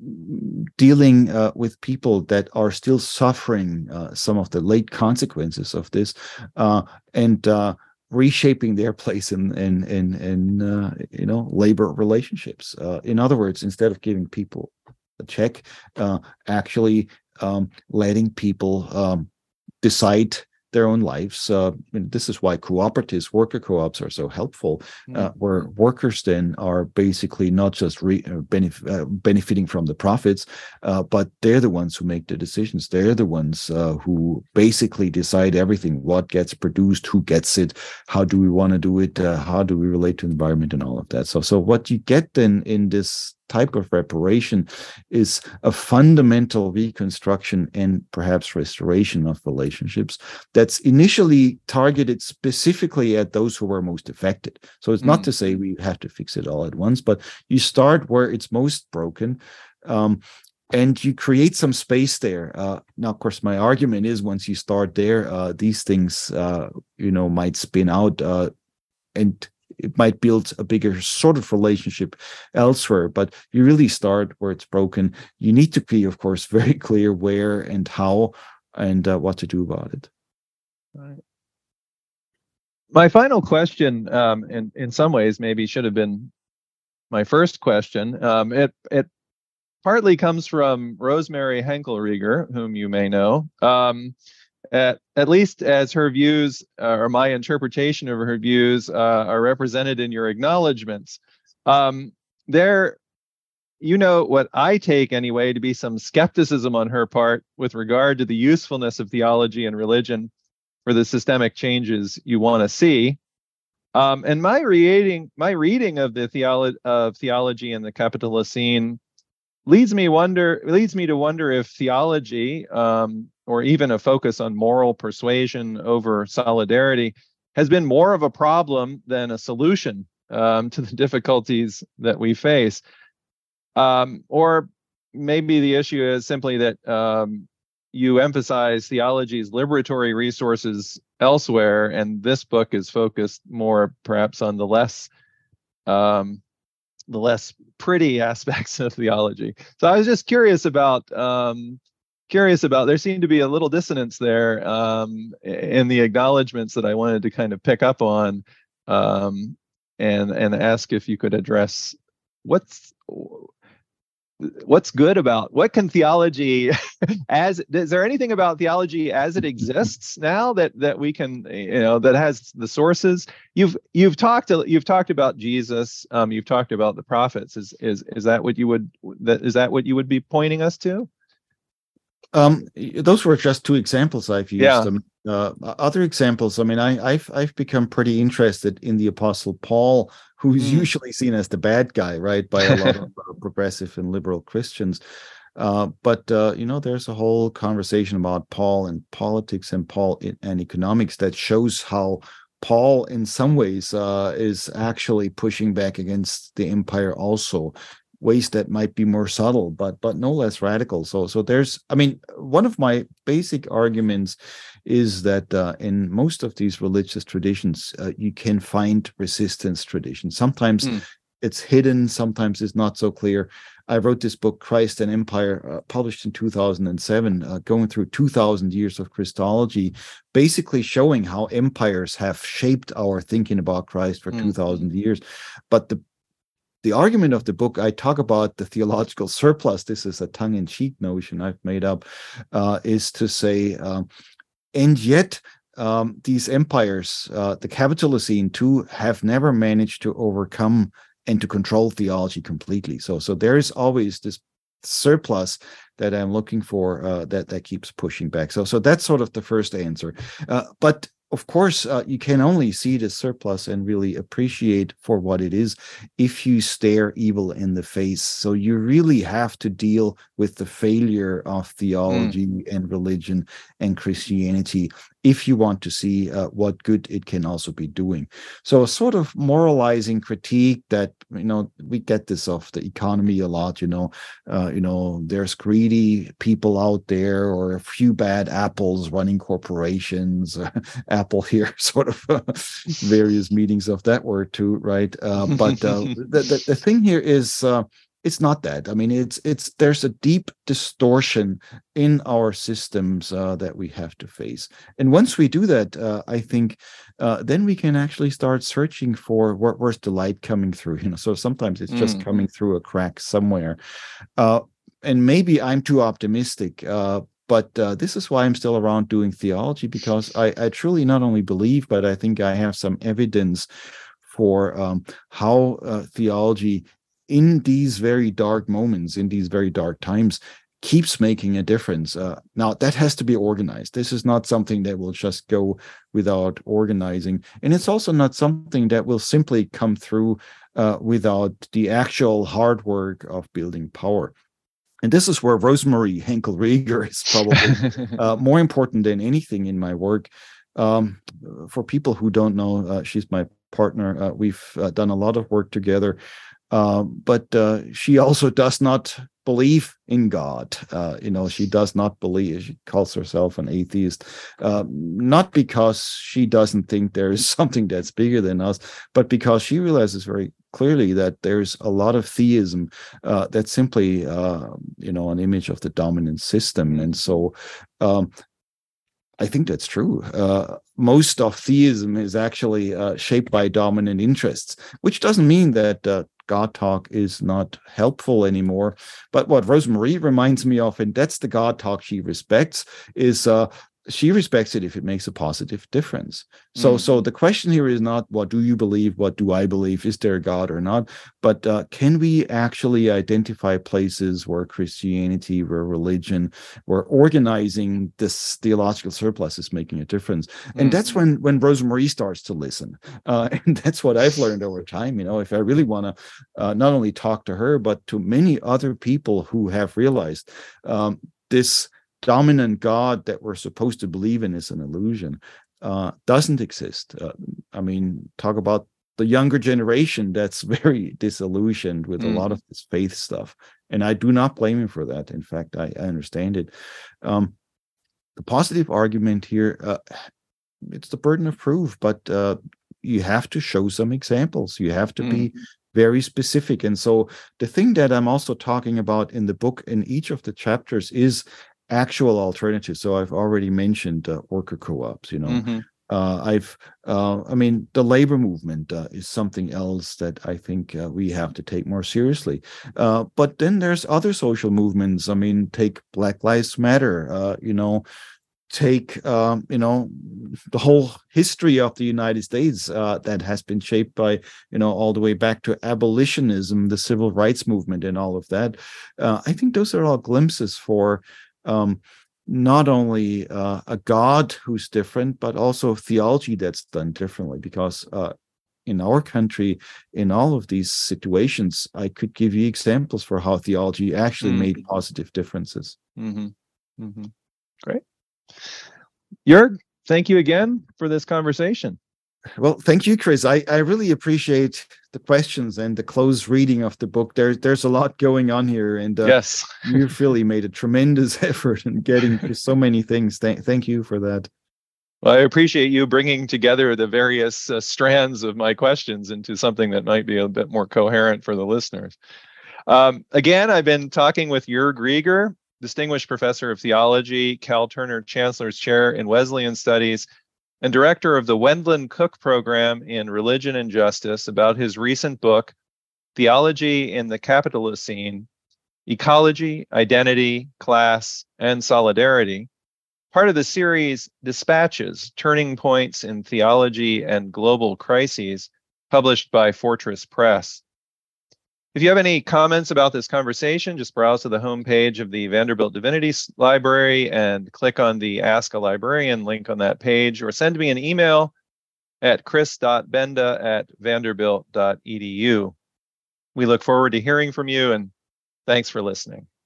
dealing uh, with people that are still suffering uh, some of the late consequences of this, uh, and uh, reshaping their place in in in, in uh, you know, labor relationships. Uh, in other words, instead of giving people a check, uh, actually um, letting people um, decide their own lives. Uh, and this is why cooperatives, worker co-ops are so helpful, uh, where workers then are basically not just re, uh, benef- uh, benefiting from the profits, uh, but they're the ones who make the decisions. They're the ones uh, who basically decide everything, what gets produced, who gets it, how do we want to do it, uh, how do we relate to the environment and all of that. So, so what you get then in this type of reparation is a fundamental reconstruction and perhaps restoration of relationships that's initially targeted specifically at those who were most affected. So it's not mm. to say we have to fix it all at once, but you start where it's most broken, um, and you create some space there. Uh, now, of course, my argument is once you start there, uh, these things, uh, you know, might spin out uh, and it might build a bigger sort of relationship elsewhere, but you really start where it's broken. You need to be, of course, very clear where and how and uh, what to do about it. Right. My final question, um, in, in some ways, maybe should have been my first question. Um, it, it partly comes from Rosemary Henkelrieger, whom you may know. Um, At, at least as her views, uh, or my interpretation of her views, uh, are represented in your acknowledgments. Um, there, you know, what I take anyway to be some skepticism on her part with regard to the usefulness of theology and religion for the systemic changes you want to see. Um, and my reading, my reading of the theolo- of theology in the Capitalocene leads me wonder leads me to wonder if theology, um, or even a focus on moral persuasion over solidarity, has been more of a problem than a solution um, to the difficulties that we face. Um, or maybe the issue is simply that um, you emphasize theology's liberatory resources elsewhere, and this book is focused more perhaps on the less um, the less pretty aspects of theology. So I was just curious about um, curious about. There seemed to be a little dissonance there um, in the acknowledgments that I wanted to kind of pick up on, um, and and ask if you could address what's what's good about what can theology as is there anything about theology as it exists now that that we can, you know, that has the sources? You've you've talked you've talked about Jesus, um, you've talked about the prophets. Is is is that what you would that is that what you would be pointing us to? Um, those were just two examples I've used. Yeah. Um, uh, other examples. I mean, I, I've I've become pretty interested in the Apostle Paul, who's Mm. usually seen as the bad guy, right, by a lot of uh, progressive and liberal Christians. Uh, but uh, you know, there's a whole conversation about Paul and politics and Paul in, and economics that shows how Paul, in some ways, uh, is actually pushing back against the empire also. Ways that might be more subtle, but but no less radical. So so there's, I mean, one of my basic arguments is that uh, in most of these religious traditions, uh, you can find resistance traditions. Sometimes mm. it's hidden, sometimes it's not so clear. I wrote this book, Christ and Empire, uh, published in two thousand seven, uh, going through two thousand years of Christology, basically showing how empires have shaped our thinking about Christ for mm. two thousand years. But the The argument of the book, I talk about the theological surplus. This is a tongue-in-cheek notion I've made up, uh, is to say, um, and yet um, these empires, uh, the Capitalocene too, have never managed to overcome and to control theology completely. So, so there is always this surplus that I'm looking for uh, that that keeps pushing back. So, so that's sort of the first answer. Uh, but of course, uh, you can only see the surplus and really appreciate for what it is if you stare evil in the face. So you really have to deal with the failure of theology mm. and religion and Christianity if you want to see uh, what good it can also be doing. So a sort of moralizing critique that, you know, we get this off the economy a lot, you know, uh, you know, there's greedy people out there or a few bad apples running corporations, uh, Apple here, sort of uh, various meanings of that word too, right? Uh, but uh, the, the, the thing here is, uh, it's not that. I mean, it's it's there's a deep distortion in our systems uh, that we have to face. And once we do that, uh, I think uh, then we can actually start searching for where, where's the light coming through. You know, so sometimes it's just mm. coming through a crack somewhere. Uh, and maybe I'm too optimistic. Uh, But uh, this is why I'm still around doing theology, because I, I truly not only believe, but I think I have some evidence for um, how uh, theology in these very dark moments, in these very dark times, keeps making a difference. Uh, now, that has to be organized. This is not something that will just go without organizing. And it's also not something that will simply come through uh, without the actual hard work of building power. And this is where Rosemarie Henkel-Rieger is probably uh, more important than anything in my work. Um, for people who don't know, uh, she's my partner. Uh, we've uh, done a lot of work together. Uh, but uh, she also does not believe in God. Uh, you know, she does not believe. She calls herself an atheist, uh, not because she doesn't think there is something that's bigger than us, but because she realizes very clearly that there's a lot of theism uh, that's simply, uh, you know, an image of the dominant system. And so um, I think that's true. Uh, most of theism is actually uh, shaped by dominant interests, which doesn't mean that uh, God talk is not helpful anymore. But what Rosemarie reminds me of, and that's the God talk she respects, is uh, she respects it if it makes a positive difference. So, mm. so the question here is not what do you believe, what do I believe, is there a God or not, but uh, can we actually identify places where Christianity, where religion, where organizing this theological surplus is making a difference? And mm. that's when when Rosemarie starts to listen. Uh, and that's what I've learned over time. You know, if I really want to uh, not only talk to her, but to many other people who have realized um, this dominant God that we're supposed to believe in is an illusion, uh, doesn't exist. Uh, I mean, talk about the younger generation that's very disillusioned with mm. a lot of this faith stuff. And I do not blame him for that. In fact, I, I understand it. Um, the positive argument here, uh, it's the burden of proof, but uh, you have to show some examples. You have to mm. be very specific. And so the thing that I'm also talking about in the book in each of the chapters is actual alternatives. So I've already mentioned uh, worker co-ops, you know. Mm-hmm. Uh, I've, uh, I mean, the labor movement uh, is something else that I think uh, we have to take more seriously. Uh, but then there's other social movements. I mean, take Black Lives Matter, uh, you know, take, um, you know, the whole history of the United States uh, that has been shaped by, you know, all the way back to abolitionism, the civil rights movement and all of that. Uh, I think those are all glimpses for um, not only uh, a God who's different, but also theology that's done differently. Because uh, in our country, in all of these situations, I could give you examples for how theology actually mm-hmm. made positive differences. Mm-hmm. Mm-hmm. Great. Jörg, thank you again for this conversation. Well, thank you, Chris. I, I really appreciate the questions and the close reading of the book. There's there's a lot going on here, and uh, yes, you've really made a tremendous effort in getting to so many things. Th- thank you for that. Well, I appreciate you bringing together the various uh, strands of my questions into something that might be a bit more coherent for the listeners. Um, again, I've been talking with Jörg Rieger, Distinguished Professor of Theology, Cal Turner Chancellor's Chair in Wesleyan Studies, and Director of the Wendland Cook Program in Religion and Justice, about his recent book, Theology in the Capitalocene, Ecology, Identity, Class, and Solidarity, part of the series Dispatches, Turning Points in Theology and Global Crises, published by Fortress Press. If you have any comments about this conversation, just browse to the homepage of the Vanderbilt Divinity Library and click on the Ask a Librarian link on that page, or send me an email at chris dot benda at vanderbilt dot e d u. We look forward to hearing from you, and thanks for listening.